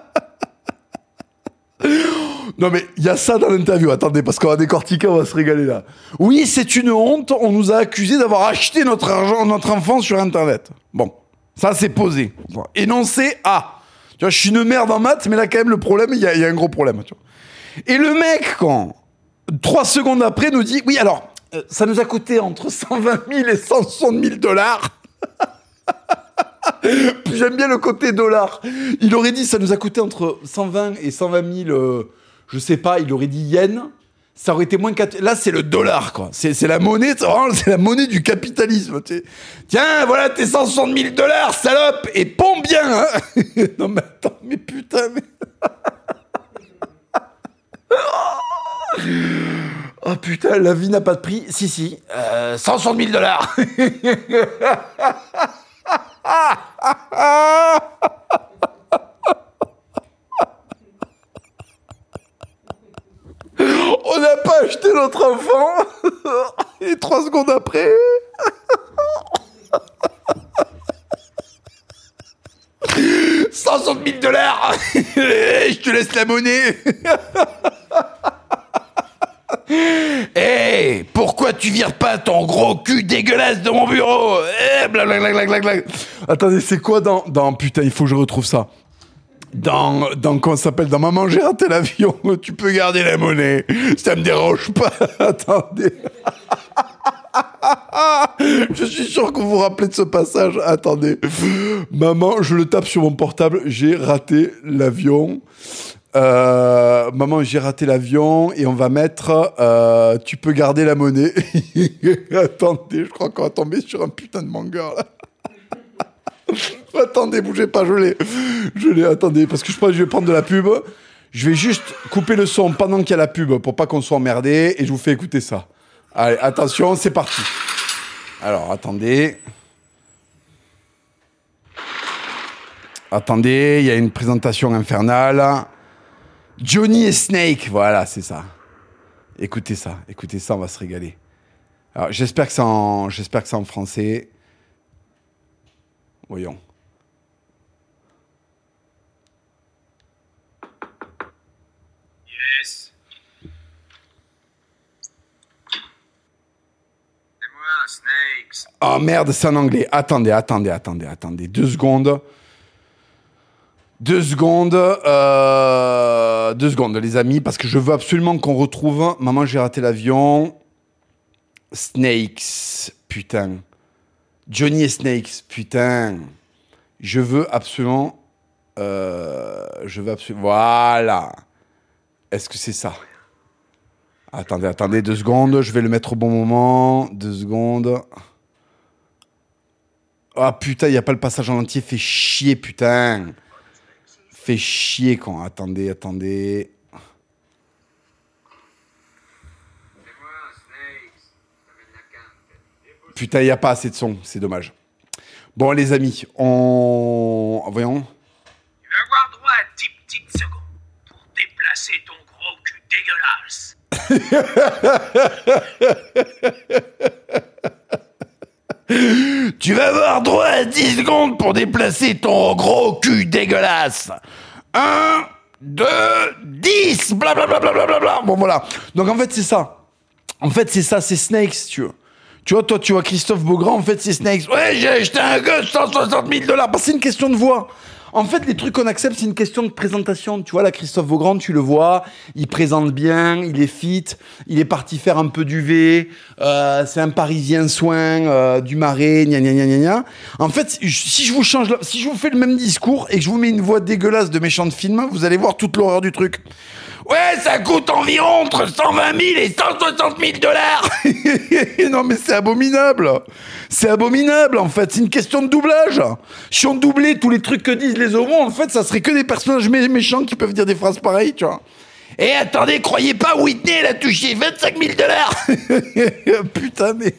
Non, mais il y a ça dans l'interview. Attendez, parce qu'on va décortiquer, on va se régaler là. Oui, c'est une honte. On nous a accusés d'avoir acheté notre argent, notre enfant sur Internet. Bon, ça, c'est posé. Énoncé A. Tu vois, je suis une merde en maths, mais là, quand même, le problème, il y, y a un gros problème. Tu vois. Et le mec, quand trois secondes après, nous dit, oui, alors, euh, ça nous a coûté entre cent vingt mille et cent soixante mille dollars. Puis j'aime bien le côté dollar. Il aurait dit, ça nous a coûté entre cent vingt et cent vingt mille, euh, je sais pas, il aurait dit yens. Ça aurait été moins quatre... Là, c'est le dollar, quoi. C'est, c'est la monnaie, c'est la monnaie du capitalisme. T'sais. Tiens, voilà tes cent soixante mille dollars, salope, et pompe bien, hein. Non, mais attends, mais putain, mais... Oh putain, la vie n'a pas de prix. Si, si, euh, cent soixante mille dollars. On n'a pas acheté notre enfant. Et trois secondes après... cent soixante mille dollars. Je te laisse la monnaie. Hé, hey, pourquoi tu vires pas ton gros cul dégueulasse de mon bureau? Eh, blablabla. Attendez, c'est quoi dans, dans... Putain, il faut que je retrouve ça. Dans, dans comment ça s'appelle? Dans Maman, j'ai raté l'avion. Tu peux garder la monnaie. Ça me dérange pas. Attendez. Je suis sûr que vous vous rappelez de ce passage. Attendez. Maman, je le tape sur mon portable. J'ai raté l'avion. Euh, maman, j'ai raté l'avion. Et on va mettre euh, tu peux garder la monnaie. Attendez, je crois qu'on va tomber sur un putain de manga là. Attendez, bougez pas, je l'ai. Je l'ai, attendez, parce que je pense que je vais prendre de la pub. Je vais juste couper le son pendant qu'il y a la pub pour pas qu'on soit emmerdé et je vous fais écouter ça. Allez, attention, c'est parti. Alors, attendez. Attendez, il y a une présentation infernale. Johnny et Snake, voilà, c'est ça. Écoutez ça, écoutez ça, on va se régaler. Alors, j'espère que c'est en, j'espère que c'est en français. Voyons. Yes. C'est moi, Snakes. Oh merde, c'est en anglais. Attendez, attendez, attendez, attendez. Deux secondes. Deux secondes. Euh... Deux secondes, les amis, parce que je veux absolument qu'on retrouve Maman, j'ai raté l'avion. Snakes. Putain. Johnny et Snakes, putain. Je veux absolument... Euh, je veux absolument... Voilà. Est-ce que c'est ça? Attendez, attendez, deux secondes. Je vais le mettre au bon moment. Deux secondes. Ah, putain, il n'y a pas le passage en entier. Fait chier, putain. Fait chier, quand... Attendez, attendez... Putain, il n'y a pas assez de son, c'est dommage. Bon, les amis, on... Voyons. Tu vas avoir droit à dix petites secondes pour déplacer ton gros cul dégueulasse. Tu vas avoir droit à dix secondes pour déplacer ton gros cul dégueulasse. un, deux, dix. Blablabla. Bla, bla, bla, bla. Bon, voilà. Donc, en fait, c'est ça. En fait, c'est ça, c'est Snakes, si tu veux. Tu vois, toi, tu vois Christophe Beaugrand, en fait, c'est Snakes. Ouais, j'ai acheté un gosse, cent soixante mille dollars. Parce que c'est une question de voix. En fait, les trucs qu'on accepte, c'est une question de présentation. Tu vois, là, Christophe Beaugrand, tu le vois, il présente bien, il est fit, il est parti faire un peu du V, euh, c'est un Parisien soin, euh, du Marais, gna gna gna gna gna. En fait, si je vous change, la, si je vous fais le même discours et que je vous mets une voix dégueulasse de méchant de film, vous allez voir toute l'horreur du truc. Ouais, ça coûte environ entre cent vingt mille et cent soixante mille dollars. Non, mais c'est abominable. C'est abominable, en fait. C'est une question de doublage. Si on doublait tous les trucs que disent les homos, en fait, ça serait que des personnages mé- méchants qui peuvent dire des phrases pareilles, tu vois. Et attendez, croyez pas, Whitney, elle a touché vingt-cinq mille dollars. Putain, mais...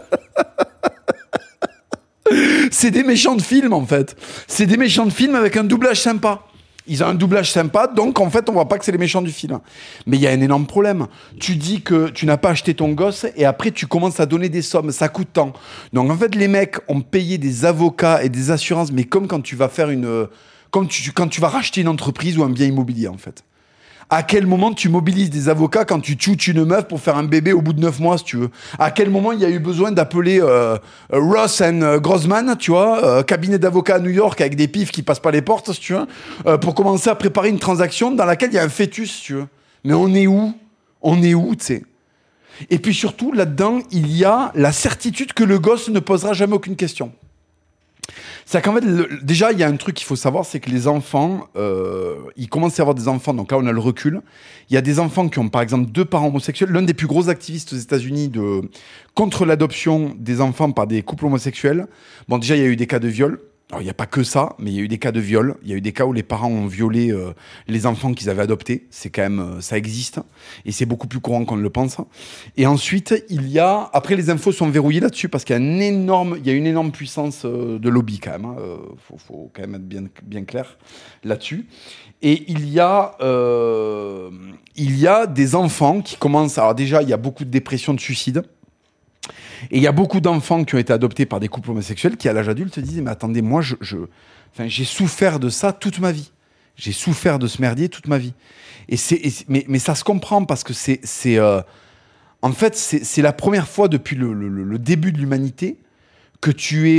C'est des méchants de film, en fait. C'est des méchants de film avec un doublage sympa. Ils ont un doublage sympa, donc en fait, on voit pas que c'est les méchants du film. Mais il y a un énorme problème. Tu dis que tu n'as pas acheté ton gosse et après, tu commences à donner des sommes. Ça coûte tant. Donc en fait, les mecs ont payé des avocats et des assurances, mais comme quand tu vas faire une... Comme tu, quand tu vas racheter une entreprise ou un bien immobilier, en fait. À quel moment tu mobilises des avocats quand tu tchoutes une meuf pour faire un bébé au bout de neuf mois, si tu veux? À quel moment il y a eu besoin d'appeler euh, Ross and Grossman, tu vois, euh, cabinet d'avocats à New York avec des pifs qui passent pas les portes, si tu veux, euh, pour commencer à préparer une transaction dans laquelle il y a un fœtus, si tu veux. Mais on est où? On est où, tu sais? Et puis surtout, là-dedans, il y a la certitude que le gosse ne posera jamais aucune question. C'est qu'en fait, le, déjà, il y a un truc qu'il faut savoir, c'est que les enfants, euh, ils commencent à avoir des enfants, donc là, on a le recul. Il y a des enfants qui ont, par exemple, deux parents homosexuels. L'un des plus gros activistes aux États-Unis de, contre l'adoption des enfants par des couples homosexuels. Bon, déjà, il y a eu des cas de viol. Alors, il n'y a pas que ça, mais il y a eu des cas de viol. Il y a eu des cas où les parents ont violé euh, les enfants qu'ils avaient adoptés. C'est quand même, euh, ça existe. Et c'est beaucoup plus courant qu'on ne le pense. Et ensuite, il y a... Après, les infos sont verrouillées là-dessus parce qu'il y a, un énorme, il y a une énorme puissance euh, de lobby quand même. Il hein. euh, faut, faut quand même être bien, bien clair là-dessus. Et il y a... Euh, il y a des enfants qui commencent... Alors déjà, il y a beaucoup de dépression, de suicide. Et il y a beaucoup d'enfants qui ont été adoptés par des couples homosexuels qui, à l'âge adulte, disent « Mais attendez, moi, je, je, enfin, j'ai souffert de ça toute ma vie. J'ai souffert de ce merdier toute ma vie. » Et c'est, et c'est, mais, mais ça se comprend parce que c'est... c'est euh, en fait, c'est, c'est la première fois depuis le, le, le début de l'humanité que tu es,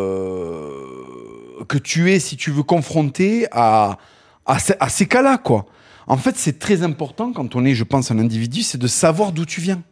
euh, que tu es, si tu veux, confronté à, à, à ces cas-là, quoi. En fait, c'est très important quand on est, je pense, un individu, c'est de savoir d'où tu viens.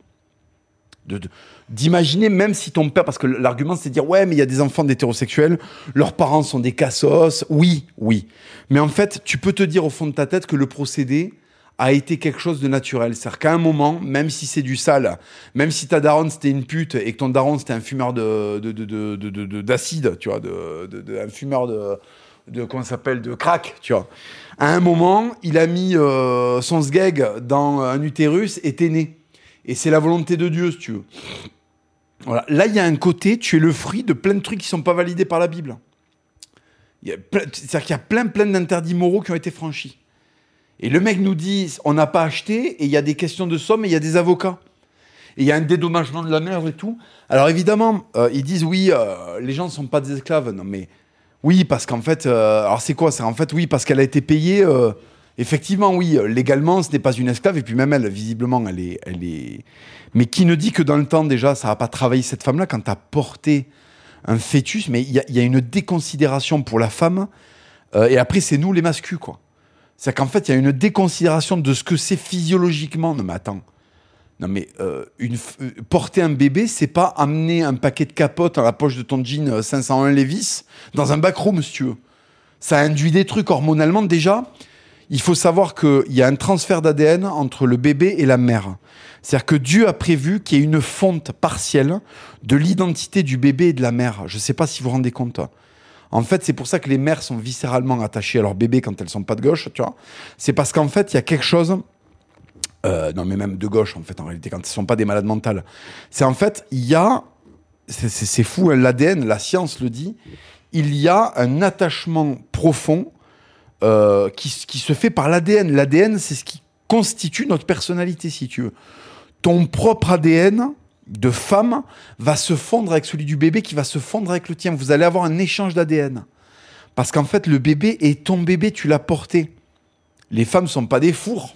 De, de, d'imaginer, même si ton père... Parce que l'argument, c'est de dire, ouais, mais il y a des enfants d'hétérosexuels, leurs parents sont des cassos. Oui, oui. Mais en fait, tu peux te dire au fond de ta tête que le procédé a été quelque chose de naturel. C'est-à-dire qu'à un moment, même si c'est du sale, même si ta daronne, c'était une pute et que ton daron, c'était un fumeur de, de, de, de, de, de, de, d'acide, tu vois, de, de, de, un fumeur de... de comment ça s'appelle, de crack, tu vois. À un moment, il a mis euh, son sgeg dans un utérus et t'es né. Et c'est la volonté de Dieu, si tu veux. Voilà. Là, il y a un côté, tu es le fruit de plein de trucs qui ne sont pas validés par la Bible. Il y a plein, c'est-à-dire qu'il y a plein, plein d'interdits moraux qui ont été franchis. Et le mec nous dit, on n'a pas acheté, et il y a des questions de somme, et il y a des avocats. Et il y a un dédommagement de la mère et tout. Alors évidemment, euh, ils disent, oui, euh, les gens ne sont pas des esclaves. Non, mais oui, parce qu'en fait... Euh, alors c'est quoi? C'est en fait, oui, parce qu'elle a été payée... Euh, Effectivement, oui, légalement, ce n'est pas une esclave, et puis même elle, visiblement, elle est, elle est... Mais qui ne dit que dans le temps, déjà, ça n'a pas travaillé cette femme-là, quand tu as porté un fœtus, mais il y, y a une déconsidération pour la femme, euh, et après, c'est nous, les mascus, quoi. C'est-à-dire qu'en fait, il y a une déconsidération de ce que c'est physiologiquement. Non, mais attends. Non, mais euh, une, euh, porter un bébé, c'est pas amener un paquet de capotes dans la poche de ton jean euh, cinq cent un Levi's dans un backroom, si tu veux. Ça induit des trucs hormonalement, déjà... Il faut savoir qu'il y a un transfert d'A D N entre le bébé et la mère. C'est-à-dire que Dieu a prévu qu'il y ait une fonte partielle de l'identité du bébé et de la mère. Je ne sais pas si vous vous rendez compte. En fait, c'est pour ça que les mères sont viscéralement attachées à leur bébé quand elles ne sont pas de gauche, tu vois. C'est parce qu'en fait, il y a quelque chose... Euh, non, mais même de gauche, en fait, en réalité, quand elles ne sont pas des malades mentales. C'est en fait, il y a... C'est, c'est, c'est fou, hein, l'A D N, la science le dit. Il y a un attachement profond Euh, qui, qui se fait par l'A D N. L'A D N, c'est ce qui constitue notre personnalité, si tu veux. Ton propre A D N de femme va se fondre avec celui du bébé qui va se fondre avec le tien. Vous allez avoir un échange d'A D N. Parce qu'en fait, le bébé est ton bébé, tu l'as porté. Les femmes ne sont pas des fours.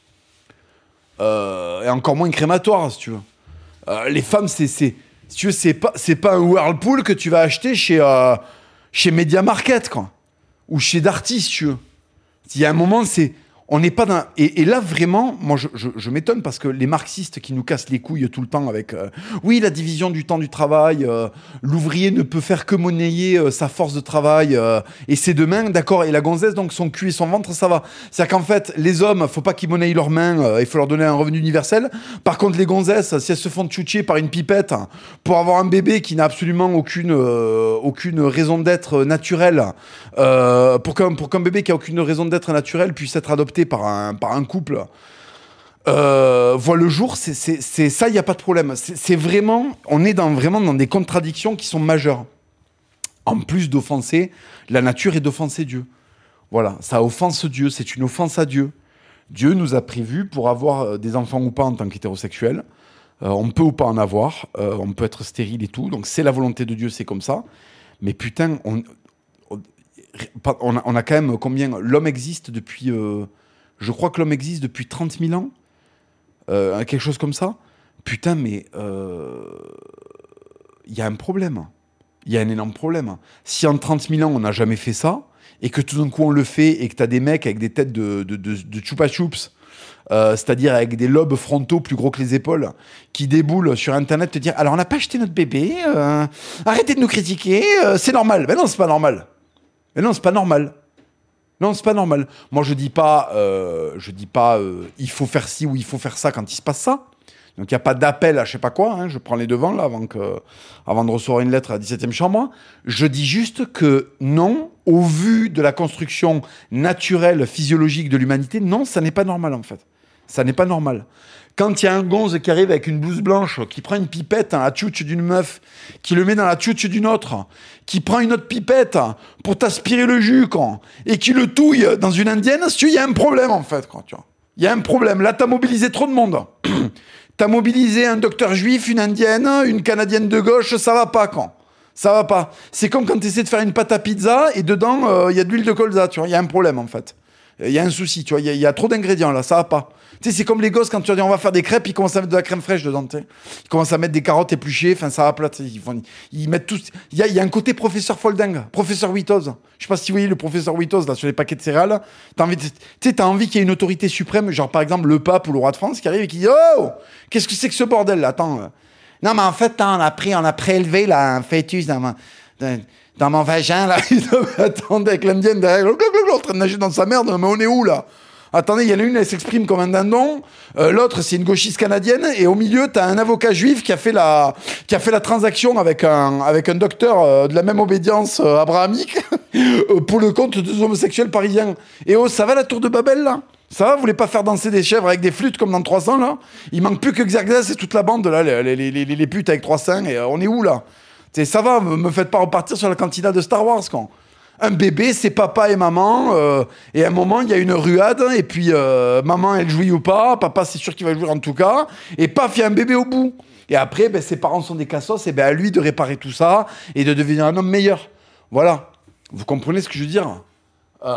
Euh, et encore moins crématoires, si tu veux. Euh, les femmes, c'est, c'est, si tu veux, c'est pas, c'est pas un Whirlpool que tu vas acheter chez, euh, chez Media Market, quoi. Ou chez Darty, si tu veux. Il y a un moment, c'est... On n'est pas dans... Et, et là, vraiment, moi, je, je, je m'étonne parce que les marxistes qui nous cassent les couilles tout le temps avec... Euh, oui, la division du temps du travail, euh, l'ouvrier ne peut faire que monnayer euh, sa force de travail euh, et ses deux mains, d'accord, et la gonzesse, donc son cul et son ventre, ça va. C'est-à-dire qu'en fait, les hommes, faut pas qu'ils monnaient leurs mains, euh, il faut leur donner un revenu universel. Par contre, les gonzesses, si elles se font tchoucher par une pipette pour avoir un bébé qui n'a absolument aucune, euh, aucune raison d'être naturelle, euh, pour, qu'un, pour qu'un bébé qui a aucune raison d'être naturelle puisse être adopté par un, par un couple, euh, voit le jour, c'est, c'est, c'est ça, il n'y a pas de problème. C'est, c'est vraiment, on est dans, vraiment dans des contradictions qui sont majeures. En plus d'offenser la nature et d'offenser Dieu. Voilà, ça offense Dieu, c'est une offense à Dieu. Dieu nous a prévu pour avoir des enfants ou pas en tant qu'hétérosexuels. Euh, on peut ou pas en avoir, euh, on peut être stérile et tout, donc c'est la volonté de Dieu, c'est comme ça. Mais putain, on, on, on, a, on a quand même combien... L'homme existe depuis... Euh, Je crois que l'homme existe depuis trente mille ans. Euh, quelque chose comme ça. Putain, mais... Il euh, y a un problème. Il y a un énorme problème. Si en trente mille ans, on n'a jamais fait ça, et que tout d'un coup, on le fait, et que tu as des mecs avec des têtes de, de, de, de chupa chups, euh, c'est-à-dire avec des lobes frontaux plus gros que les épaules, qui déboulent sur Internet te dire « Alors, on n'a pas acheté notre bébé, euh, arrêtez de nous critiquer, euh, c'est normal. » Ben non, c'est pas normal. Ben non, c'est pas normal. Non, c'est pas normal. Moi, je dis pas, euh, je dis pas, euh, il faut faire ci ou il faut faire ça quand il se passe ça. Donc il n'y a pas d'appel à je sais pas quoi, hein, je prends les devants là avant, que, avant de recevoir une lettre à la dix-septième chambre. Je dis juste que non, au vu de la construction naturelle, physiologique de l'humanité, non, ça n'est pas normal en fait. Ça n'est pas normal. Quand il y a un gonze qui arrive avec une blouse blanche, qui prend une pipette dans la tchouche d'une meuf, qui le met dans la tchouche d'une autre, qui prend une autre pipette pour t'aspirer le jus, quoi, et qui le touille dans une indienne, il y a un problème en fait. Quoi, tu vois. Il y a un problème. Là, t'as mobilisé trop de monde. T'as mobilisé un docteur juif, une indienne, une canadienne de gauche, ça va pas, quand ça va pas. C'est comme quand t'essaies de faire une pâte à pizza et dedans, il euh, y a de l'huile de colza, tu vois. Il y a un problème, en fait. Il y a un souci, tu vois. Il y, y a trop d'ingrédients, là, ça va pas. Tu sais, c'est comme les gosses, quand tu leur dis on va faire des crêpes, ils commencent à mettre de la crème fraîche dedans, tu sais. Ils commencent à mettre des carottes épluchées, enfin, ça va plat. Ils, font, ils mettent tout. Il y a, y a un côté professeur Folding, professeur Witoz. Je sais pas si vous voyez le professeur Witoz, là, sur les paquets de céréales. T'as envie, tu sais, t'as envie qu'il y ait une autorité suprême, genre, par exemple, le pape ou le roi de France qui arrive et qui dit oh, qu'est-ce que c'est que ce bordel, là? Attends. Non, mais en fait, on a pris, on a prélevé, là, un fœtus dans mon, dans, dans mon vagin, là. Attendez, avec l'indienne derrière, en train de nager dans sa merde, mais on est où, là? Attendez, il y en a une, elle s'exprime comme un dindon. Euh, l'autre, c'est une gauchiste canadienne. Et au milieu, t'as un avocat juif qui a fait la, qui a fait la transaction avec un, avec un docteur euh, de la même obédience euh, abrahamique pour le compte des homosexuels parisiens. Et oh, ça va la tour de Babel, là? Ça va, vous voulez pas faire danser des chèvres avec des flûtes comme dans trois cents, là? Il manque plus que Xerxes et toute la bande, là, les, les, les, les putes avec trois seins. Et euh, on est où, là? T'sais, ça va, me, me faites pas repartir sur la cantina de Star Wars, quand un bébé, c'est papa et maman, euh, et à un moment, il y a une ruade, et puis euh, maman, elle jouit ou pas, papa, c'est sûr qu'il va jouir en tout cas, et paf, il y a un bébé au bout. Et après, ben, ses parents sont des cassos, et ben, à lui de réparer tout ça, et de devenir un homme meilleur. Voilà. Vous comprenez ce que je veux dire? euh,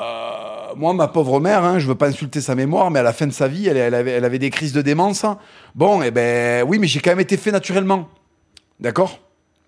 Moi, ma pauvre mère, hein, je veux pas insulter sa mémoire, mais à la fin de sa vie, elle, elle, avait, elle avait des crises de démence. Bon, et ben, oui, mais j'ai quand même été fait naturellement. D'accord?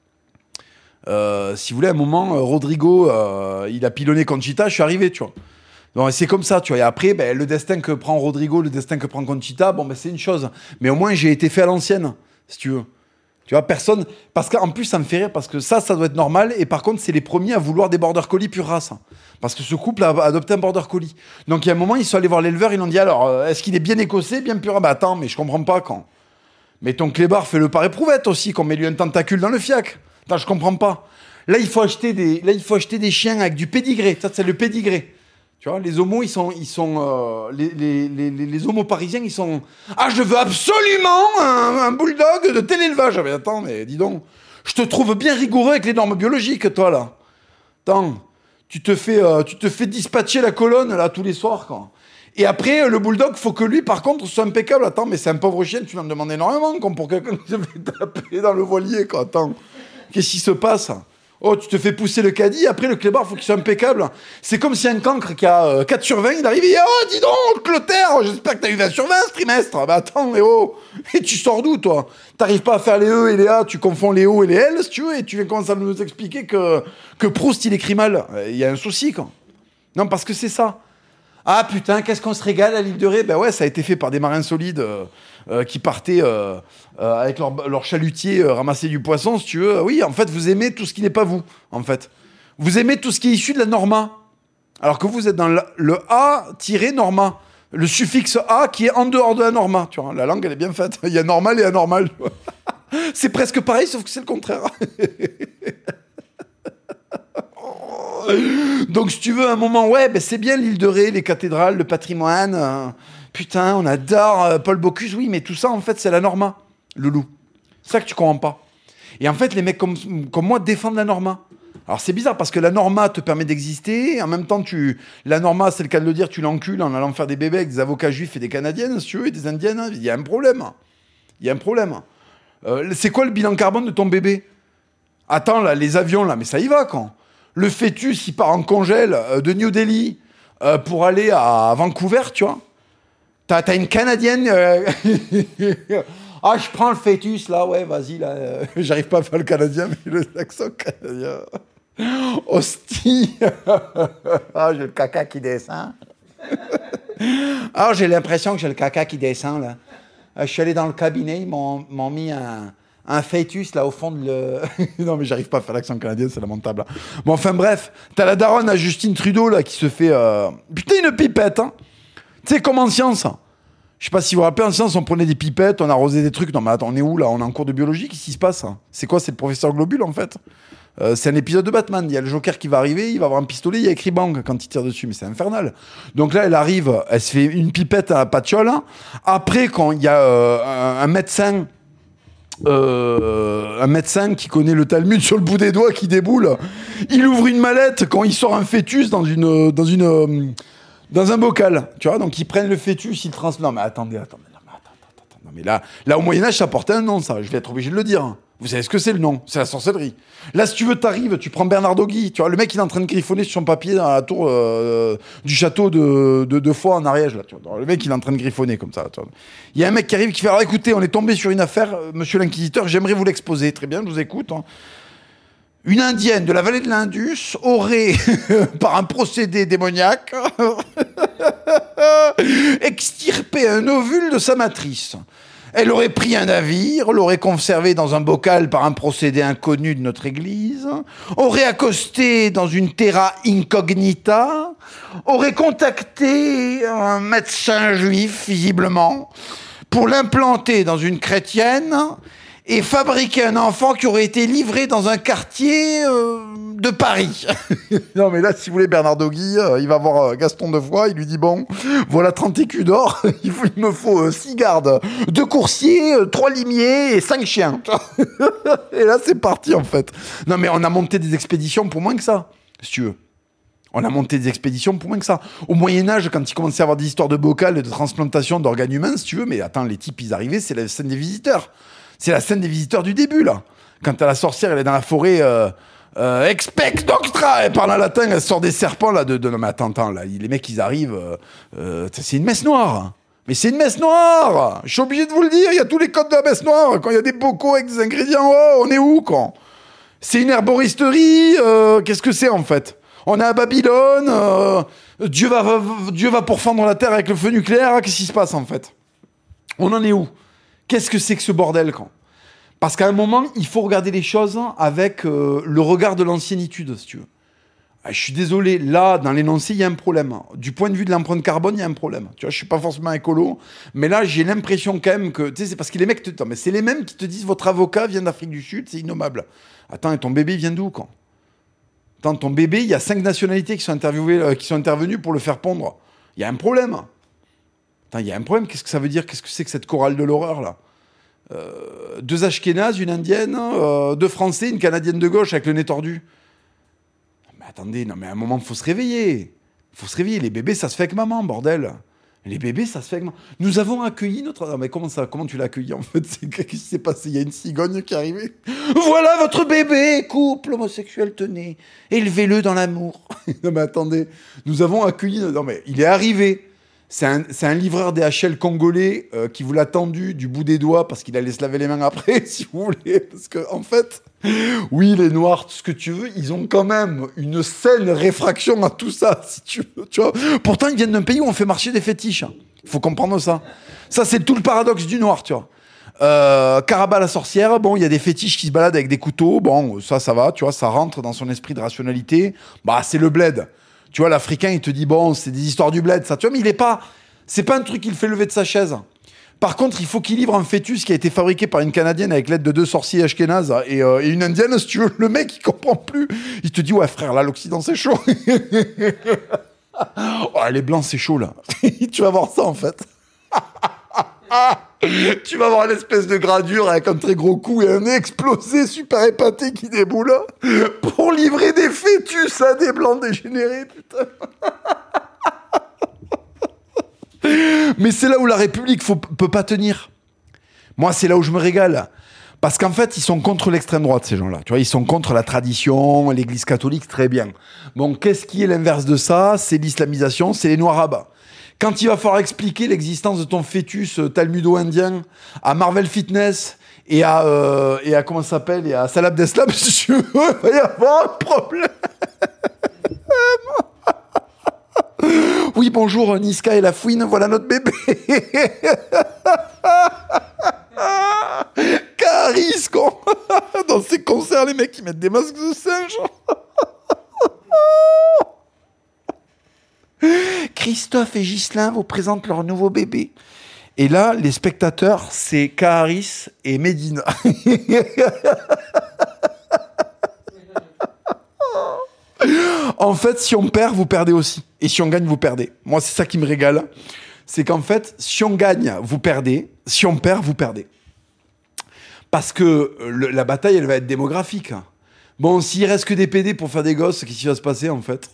Euh, si vous voulez, à un moment, euh, Rodrigo, euh, il a pilonné Conchita, je suis arrivé, tu vois. Donc, c'est comme ça, tu vois. Et après, ben, le destin que prend Rodrigo, le destin que prend Conchita, bon, ben, c'est une chose. Mais au moins, j'ai été fait à l'ancienne, si tu veux. Tu vois, personne. Parce qu'en plus, ça me fait rire, parce que ça, ça doit être normal. Et par contre, c'est les premiers à vouloir des border collie pure race. Parce que ce couple a adopté un border collie. Donc, il y a un moment, ils sont allés voir l'éleveur, ils l'ont dit alors, euh, est-ce qu'il est bien écossais, bien pur? Bah, attends, mais je comprends pas quand. Mais ton clébard fait le par éprouvette aussi, qu'on met lui un tentacule dans le fiac. Attends, je comprends pas. Là, il faut acheter des, là, il faut acheter des chiens avec du pédigré. Ça, c'est le pédigré. Tu vois, les homos, ils sont, ils sont, euh, les, les, les, les homos parisiens, ils sont. Ah, je veux absolument un, un bulldog de tel élevage. Mais attends, mais dis donc, je te trouve bien rigoureux avec les normes biologiques, toi là. Attends, tu te fais, euh, tu te fais dispatcher la colonne là tous les soirs, quoi. Et après, le bulldog, faut que lui, par contre, soit impeccable. Attends, mais c'est un pauvre chien, tu m'en demandes énormément, comme pour quelqu'un qui se fait taper dans le voilier, quoi. Attends. Qu'est-ce qui se passe? Oh, tu te fais pousser le caddie, après le clébard, faut qu'il soit impeccable. C'est comme si un cancre qui a euh, quatre sur vingt, il arrive et oh, dis donc, Clotaire, j'espère que t'as eu vingt sur vingt ce trimestre. Bah attends, mais oh, et tu sors d'où, toi? T'arrives pas à faire les E et les A, tu confonds les O et les L, si tu veux, et tu viens commencer à nous expliquer que, que Proust, il écrit mal. Il y a un souci, quoi. Non, parce que c'est ça. Ah putain, qu'est-ce qu'on se régale à l'île de Ré? Ben ouais, ça a été fait par des marins solides euh, euh, qui partaient euh, euh, avec leur, leur chalutier euh, ramasser du poisson, si tu veux. Oui, en fait, vous aimez tout ce qui n'est pas vous, en fait. Vous aimez tout ce qui est issu de la norma. Alors que vous êtes dans le, le A-norma. Le suffixe A qui est en dehors de la norma. Tu vois, la langue, elle est bien faite. Il y a normal et anormal. C'est presque pareil, sauf que c'est le contraire. Donc, si tu veux, un moment, ouais, ben, c'est bien l'île de Ré, les cathédrales, le patrimoine. Euh, putain, on adore euh, Paul Bocuse, oui, mais tout ça, en fait, c'est la norma, le loup. C'est ça que tu comprends pas. Et en fait, les mecs comme, comme moi défendent la norma. Alors, c'est bizarre parce que la norma te permet d'exister. Et en même temps, tu, la norma, c'est le cas de le dire, tu l'encules en allant faire des bébés avec des avocats juifs et des Canadiennes, si tu veux, et des Indiennes. Il y a un problème. Il y a un problème. Euh, c'est quoi le bilan carbone de ton bébé? Attends, là, les avions, là, mais ça y va, quand? Le fœtus, il part en congèle euh, de New Delhi euh, pour aller à Vancouver, tu vois. T'as, t'as une Canadienne... Euh... ah, je prends le fœtus, là, ouais, vas-y, là. Euh, j'arrive pas à faire le Canadien, mais le accent canadien... Hostie. Ah, j'ai le caca qui descend. Ah, j'ai l'impression que j'ai le caca qui descend, là. Euh, je suis allé dans le cabinet, ils m'ont, m'ont mis un... un fœtus, là, au fond de le... non, mais j'arrive pas à faire l'accent canadien, c'est lamentable. Bon, enfin, bref. T'as la daronne à Justine Trudeau, là, qui se fait... Euh... Putain, une pipette, hein. Tu sais, comme en science. Je sais pas si vous vous rappelez, en science, on prenait des pipettes, on arrosait des trucs. Non, mais attends, on est où là? On est en cours de biologie, qu'est-ce qui se passe? C'est quoi? C'est le professeur Globule en fait? euh, C'est un épisode de Batman. Il y a le Joker qui va arriver, il va avoir un pistolet, il y a écrit bang quand il tire dessus, mais c'est infernal. Donc là, elle arrive, elle se fait une pipette à la patchole. Après, quand il y a euh, un, un médecin. Euh, un médecin qui connaît le Talmud sur le bout des doigts qui déboule, il ouvre une mallette quand il sort un fœtus dans une dans une euh, dans un bocal, tu vois, donc ils prennent le fœtus, ils le trans... non mais attendez, attendez, non mais attends, attends, attends, non mais là là au Moyen-Âge ça portait un nom, ça, je vais être obligé de le dire. Vous savez ce que c'est le nom? C'est la sorcellerie. Là, si tu veux, t'arrives, tu prends Bernardo Guy, tu vois, le mec, il est en train de griffonner sur son papier dans la tour euh, du château de, de, de Foix en Ariège, là, tu vois. Le mec, il est en train de griffonner comme ça, tu vois. Il y a un mec qui arrive qui fait, alors écoutez, on est tombé sur une affaire, euh, monsieur l'inquisiteur, j'aimerais vous l'exposer. Très bien, je vous écoute. Hein. Une indienne de la vallée de l'Indus aurait, par un procédé démoniaque, extirpé un ovule de sa matrice. Elle aurait pris un navire, l'aurait conservé dans un bocal par un procédé inconnu de notre église, aurait accosté dans une terra incognita, aurait contacté un médecin juif, visiblement, pour l'implanter dans une chrétienne et fabriquer un enfant qui aurait été livré dans un quartier euh, de Paris. Non mais là, si vous voulez, Bernardo Guy, euh, il va voir euh, Gaston Defoy, il lui dit, bon, voilà trente écus d'or, il, faut, il me faut euh, six gardes, deux coursiers, euh, trois limiers et cinq chiens. Et là, c'est parti, en fait. Non mais on a monté des expéditions pour moins que ça, si tu veux. On a monté des expéditions pour moins que ça. Au Moyen-Âge, quand il commençait à avoir des histoires de bocal et de transplantation d'organes humains, si tu veux, mais attends, les types, ils arrivaient, c'est la scène des visiteurs. C'est la scène des visiteurs du début, là. Quand t'as la sorcière, elle est dans la forêt, euh, euh, expect doctra, elle parle en latin, elle sort des serpents, là, de, de non, mais attends, attends, là, les mecs, ils arrivent, euh, euh, c'est une messe noire. Mais c'est une messe noire! Je suis obligé de vous le dire, il y a tous les codes de la messe noire. Quand il y a des bocaux avec des ingrédients, oh, on est où, quand? C'est une herboristerie, euh, qu'est-ce que c'est, en fait? On est à Babylone, euh, Dieu va, va, Dieu va pourfendre la terre avec le feu nucléaire, qu'est-ce qui se passe, en fait? On en est où? Qu'est-ce que c'est que ce bordel, quand? Parce qu'à un moment, il faut regarder les choses avec euh, le regard de l'anciennitude, si tu veux. Ah, je suis désolé, là, dans l'énoncé, il y a un problème. Du point de vue de l'empreinte carbone, il y a un problème. Tu vois, je suis pas forcément écolo, mais là, j'ai l'impression quand même que... Tu sais, c'est parce que les mecs te... Attends, mais c'est les mêmes qui te disent, votre avocat vient d'Afrique du Sud, c'est innommable. Attends, et ton bébé, il vient d'où, quand? Attends, ton bébé, il y a cinq nationalités qui sont, interviewées, euh, qui sont intervenues pour le faire pondre. Il y a un problème. Attends, il y a un problème. Qu'est-ce que ça veut dire? Qu'est-ce que c'est que cette chorale de l'horreur, là? euh, Deux Ashkénazes, une Indienne, euh, deux Français, une Canadienne de gauche avec le nez tordu. Mais attendez, non mais à un moment, il faut se réveiller. Il faut se réveiller. Les bébés, ça se fait avec maman, bordel. Les bébés, ça se fait avec maman. Nous avons accueilli notre... Non mais comment ça? Comment tu l'as accueilli, en fait? Qu'est-ce qui s'est passé? Il y a une cigogne qui est arrivée. Voilà votre bébé, couple homosexuel, tenez. Élevez-le dans l'amour. Non mais attendez. Nous avons accueilli... Non mais il est arrivé. C'est un, c'est un livreur D H L congolais euh, qui vous l'a tendu du bout des doigts parce qu'il allait se laver les mains après, si vous voulez. Parce que, en fait, oui, les Noirs, tout ce que tu veux, ils ont quand même une saine réfraction à tout ça, si tu veux. Tu vois. Pourtant, ils viennent d'un pays où on fait marcher des fétiches. Il faut comprendre ça. Ça, c'est tout le paradoxe du Noir, tu vois. Euh, Caraba la sorcière, bon, il y a des fétiches qui se baladent avec des couteaux. Bon, ça, ça va, tu vois, ça rentre dans son esprit de rationalité. Bah, c'est le bled. Tu vois, l'Africain, il te dit, bon, c'est des histoires du bled, ça. Tu vois, mais il est pas... C'est pas un truc qui le fait lever de sa chaise. Par contre, il faut qu'il livre un fœtus qui a été fabriqué par une Canadienne avec l'aide de deux sorciers ashkénazes et, euh, et une Indienne, si tu veux. Le mec, il comprend plus. Il te dit, ouais, frère, là, l'Occident, c'est chaud. Oh, les Blancs, c'est chaud, là. Tu vas voir ça, en fait. Tu vas voir l'espèce de gradure avec un très gros cou et un nez explosé, super épaté qui déboule pour livrer des fœtus à des Blancs dégénérés, putain. Mais c'est là où la République faut, peut pas tenir. Moi, c'est là où je me régale. Parce qu'en fait, ils sont contre l'extrême droite, ces gens-là. Tu vois, ils sont contre la tradition, l'Église catholique, très bien. Bon, qu'est-ce qui est l'inverse de ça? C'est l'islamisation, c'est les noirs rabats. Quand il va falloir expliquer l'existence de ton fœtus euh, talmudo-indien à Marvel Fitness et à, euh, et à comment ça s'appelle, et à Salah Abdeslam, si tu veux, il va y avoir un problème. Oui, bonjour, Niska et la fouine, voilà notre bébé. Caris, con. Dans ces concerts, les mecs, ils mettent des masques de singe. Christophe et Ghislain vous présentent leur nouveau bébé. Et là, les spectateurs, c'est Kaharis et Medina. En fait, si on perd, vous perdez aussi. Et si on gagne, vous perdez. Moi, c'est ça qui me régale. C'est qu'en fait, si on gagne, vous perdez. Si on perd, vous perdez. Parce que le, la bataille, elle va être démographique. Bon, s'il reste que des P D pour faire des gosses, qu'est-ce qui va se passer, en fait?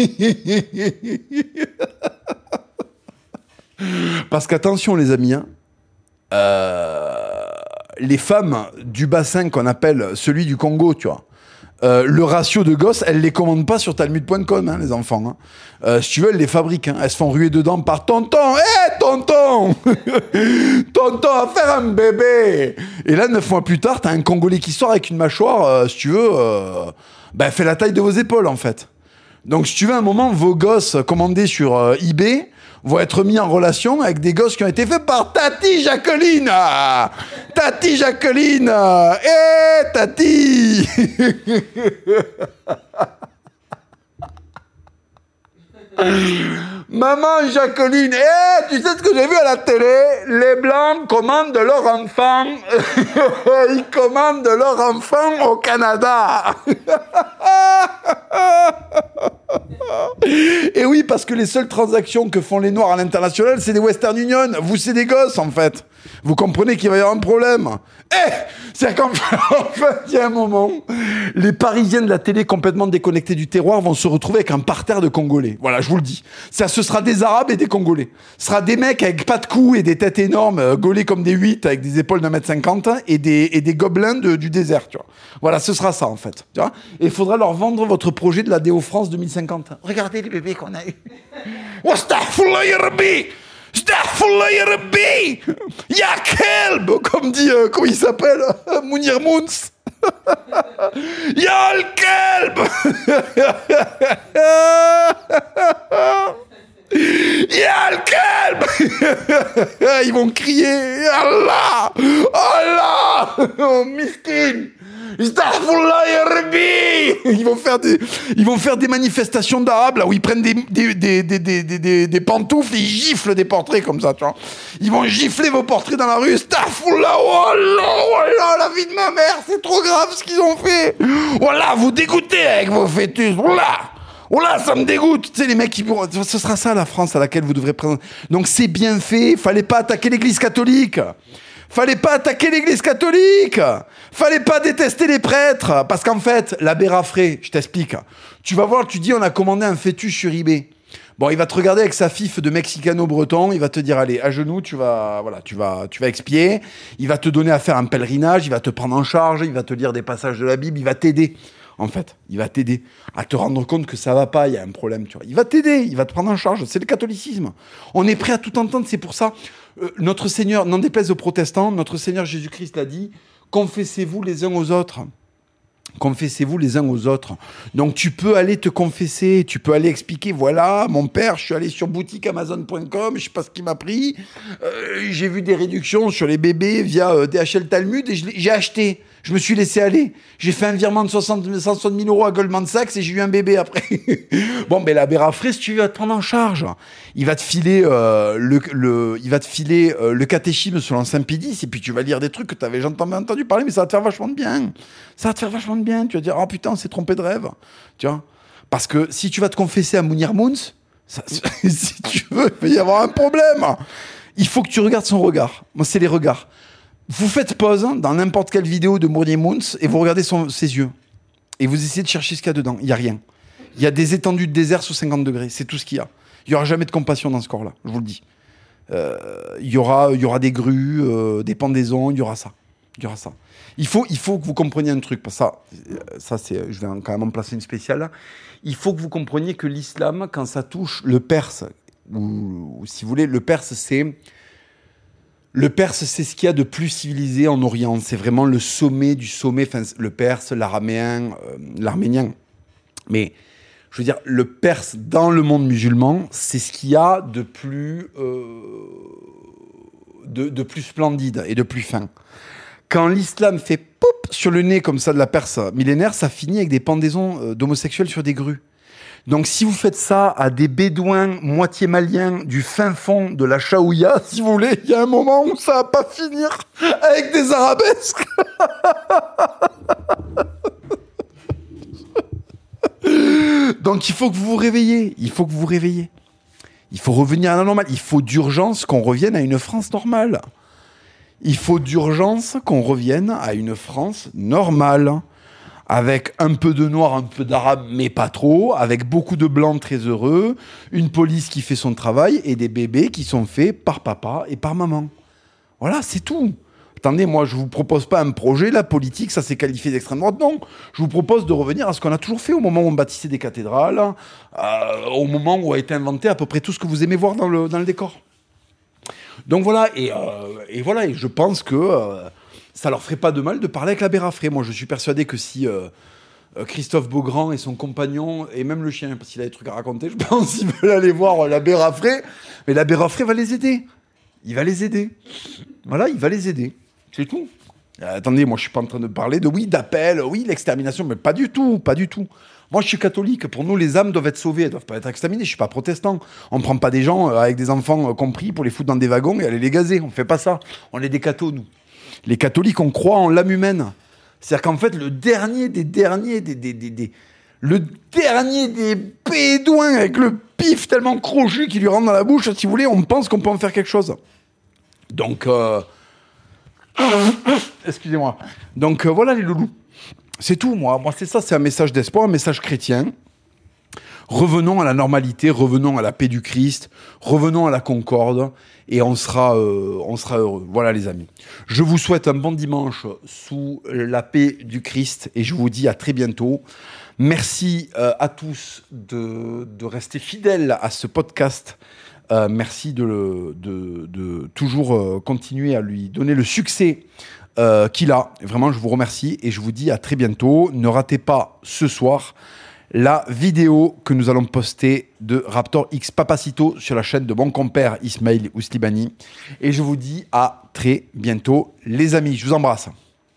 Parce qu'attention, les amis, hein, euh, les femmes du bassin qu'on appelle celui du Congo, tu vois, Euh, le ratio de gosses, elles les commandent pas sur talmud point com, hein, les enfants. Hein. Euh, si tu veux, elles les fabriquent. Hein. Elles se font ruer dedans par tonton. Hé, hey, tonton Tonton, à faire un bébé. Et là, neuf mois plus tard, t'as un Congolais qui sort avec une mâchoire, euh, si tu veux, euh, ben, fait la taille de vos épaules, en fait. Donc, si tu veux, à un moment, vos gosses commandés sur euh, eBay vont être mis en relation avec des gosses qui ont été faits par Tati Jacqueline. Tati Jacqueline. Hé, hey, Tati. Maman Jacqueline, hé, hey, tu sais ce que j'ai vu à la télé? Les Blancs commandent leur enfant. Ils commandent leur enfant au Canada. Et oui, parce que les seules transactions que font les Noirs à l'international, c'est des Western Union. Vous, c'est des gosses, en fait. Vous comprenez qu'il va y avoir un problème. Eh, c'est qu'en fait, il y a un moment, les Parisiens de la télé complètement déconnectés du terroir vont se retrouver avec un parterre de Congolais. Voilà, je vous le dis. Ça, ce sera des Arabes et des Congolais. Ce sera des mecs avec pas de coups et des têtes énormes, euh, gaulés comme des huit, avec des épaules d'un mètre cinquante, et des, et des gobelins de, du désert, tu vois. Voilà, ce sera ça, en fait. Tu vois. Et il faudra leur vendre votre projet de la Déo France deux mille cinquante. Regardez les bébés qu'on a eus. Astaghfirullah ya Rabbi. Astaghfirullah ya Rabbi. Ya kelb, comme dit, euh, comment il s'appelle, Mounir Mouns. Ya le kelb. Ya le kelb. Ils vont crier Allah, Allah, oh, miskin. Astaghfirullah ya Rabbi. Ils vont faire des, ils vont faire des manifestations d'arabes là où ils prennent des des des des des des, des pantoufles et ils giflent des portraits comme ça, tu vois. Ils vont gifler vos portraits dans la rue. Astaghfirullah, oh Allah, oh Allah, la vie de ma mère, c'est trop grave ce qu'ils ont fait. Voilà, vous dégoûtez avec vos fœtus. Voilà. Oh là, ça me dégoûte. Tu sais, les mecs qui pourront... Ce sera ça la France à laquelle vous devrez prendre. Donc c'est bien fait. Fallait pas attaquer l'église catholique. Fallait pas attaquer l'église catholique. Fallait pas détester les prêtres. Parce qu'en fait, l'abbé Raffray, je t'explique. Tu vas voir, tu dis, on a commandé un fœtus sur eBay. Bon, il va te regarder avec sa fif de mexicano-breton. Il va te dire, allez, à genoux, tu vas, voilà, tu vas, tu vas expier. Il va te donner à faire un pèlerinage. Il va te prendre en charge. Il va te lire des passages de la Bible. Il va t'aider. En fait, il va t'aider à te rendre compte que ça va pas, il y a un problème, tu vois. Il va t'aider, il va te prendre en charge, c'est le catholicisme. On est prêt à tout entendre, c'est pour ça, euh, notre Seigneur, n'en déplaise aux protestants, notre Seigneur Jésus-Christ l'a dit, confessez-vous les uns aux autres. Confessez-vous les uns aux autres. Donc tu peux aller te confesser, tu peux aller expliquer, voilà, mon père, je suis allé sur boutique amazon point com, je sais pas ce qu'il m'a pris, euh, j'ai vu des réductions sur les bébés via euh, D H L Talmud et je j'ai acheté. Je me suis laissé aller. J'ai fait un virement de soixante, cent soixante mille euros à Goldman Sachs et j'ai eu un bébé après. Bon, ben l'abbé Raffray, si tu veux, va te prendre en charge. Il va te filer euh, le, le, il va te filer euh, le catéchisme selon Saint Pédis et puis tu vas lire des trucs que tu avais jamais entendu parler, mais ça va te faire vachement de bien. Ça va te faire vachement de bien. Tu vas dire, oh putain, on s'est trompé de rêve. Tu vois. Parce que si tu vas te confesser à Mounir Mouns, ça, si tu veux, il va y avoir un problème. Il faut que tu regardes son regard. Moi, c'est les regards. Vous faites pause dans n'importe quelle vidéo de Mounir Mouns et vous regardez son, ses yeux. Et vous essayez de chercher ce qu'il y a dedans. Il n'y a rien. Il y a des étendues de désert sous cinquante degrés. C'est tout ce qu'il y a. Il n'y aura jamais de compassion dans ce corps-là. Je vous le dis. Euh, il y aura, il y aura des grues, euh, des pendaisons. Il y aura ça. Il y aura ça. Il faut, il faut que vous compreniez un truc. Parce que ça, ça c'est, je vais quand même en placer une spéciale là. Il faut que vous compreniez que l'islam, quand ça touche le perse, ou, ou si vous voulez, le perse, c'est... Le perse, c'est ce qu'il y a de plus civilisé en Orient. C'est vraiment le sommet du sommet. Enfin, le perse, l'araméen, euh, l'arménien. Mais, je veux dire, le perse dans le monde musulman, c'est ce qu'il y a de plus, euh, de, de plus splendide et de plus fin. Quand l'islam fait poup sur le nez comme ça de la Perse millénaire, ça finit avec des pendaisons d'homosexuels sur des grues. Donc, si vous faites ça à des bédouins moitié maliens du fin fond de la Chaouia, si vous voulez, il y a un moment où ça va pas finir avec des arabesques. Donc, il faut que vous vous réveillez. Il faut que vous vous réveillez. Il faut revenir à la normale. Il faut d'urgence qu'on revienne à une France normale. Il faut d'urgence qu'on revienne à une France normale. Avec un peu de noir, un peu d'arabe, mais pas trop, avec beaucoup de blancs très heureux, une police qui fait son travail et des bébés qui sont faits par papa et par maman. Voilà, c'est tout. Attendez, moi, je vous propose pas un projet, la politique, ça s'est qualifié d'extrême droite. Non, je vous propose de revenir à ce qu'on a toujours fait au moment où on bâtissait des cathédrales, euh, au moment où a été inventé à peu près tout ce que vous aimez voir dans le, dans le décor. Donc voilà, et, euh, et voilà, et je pense que... Euh, ça leur ferait pas de mal de parler avec l'abbé Raffray. Moi, je suis persuadé que si euh, Christophe Beaugrand et son compagnon, et même le chien, parce qu'il a des trucs à raconter, je pense qu'ils veulent aller voir l'abbé Raffray, mais l'abbé Raffray va les aider. Il va les aider. Voilà, il va les aider. C'est tout. Euh, attendez, moi, je suis pas en train de parler de, oui, d'appel, oui, l'extermination, mais pas du tout, pas du tout. Moi, je suis catholique. Pour nous, les âmes doivent être sauvées. Elles doivent pas être exterminées. Je suis pas protestant. On prend pas des gens euh, avec des enfants euh, compris pour les foutre dans des wagons et aller les gazer. On fait pas ça. On est des cathos, nous. Les catholiques, on croit en l'âme humaine. C'est-à-dire qu'en fait, le dernier des derniers, des, des, des, des, le dernier des bédouins avec le pif tellement crochu qui lui rentre dans la bouche, si vous voulez, on pense qu'on peut en faire quelque chose. Donc, euh... excusez-moi. Donc, euh, voilà les loulous. C'est tout, moi. Moi, c'est ça, c'est un message d'espoir, un message chrétien. Revenons à la normalité, revenons à la paix du Christ, revenons à la concorde, et on sera, euh, on sera heureux. Voilà, les amis. Je vous souhaite un bon dimanche sous la paix du Christ, et je vous dis à très bientôt. Merci euh, à tous de, de rester fidèles à ce podcast. Euh, merci de, le, de, de toujours euh, continuer à lui donner le succès euh, qu'il a. Vraiment, je vous remercie, et je vous dis à très bientôt. Ne ratez pas ce soir la vidéo que nous allons poster de Raptor X Papacito sur la chaîne de mon compère Ismail Ouslibani. Et je vous dis à très bientôt, les amis. Je vous embrasse.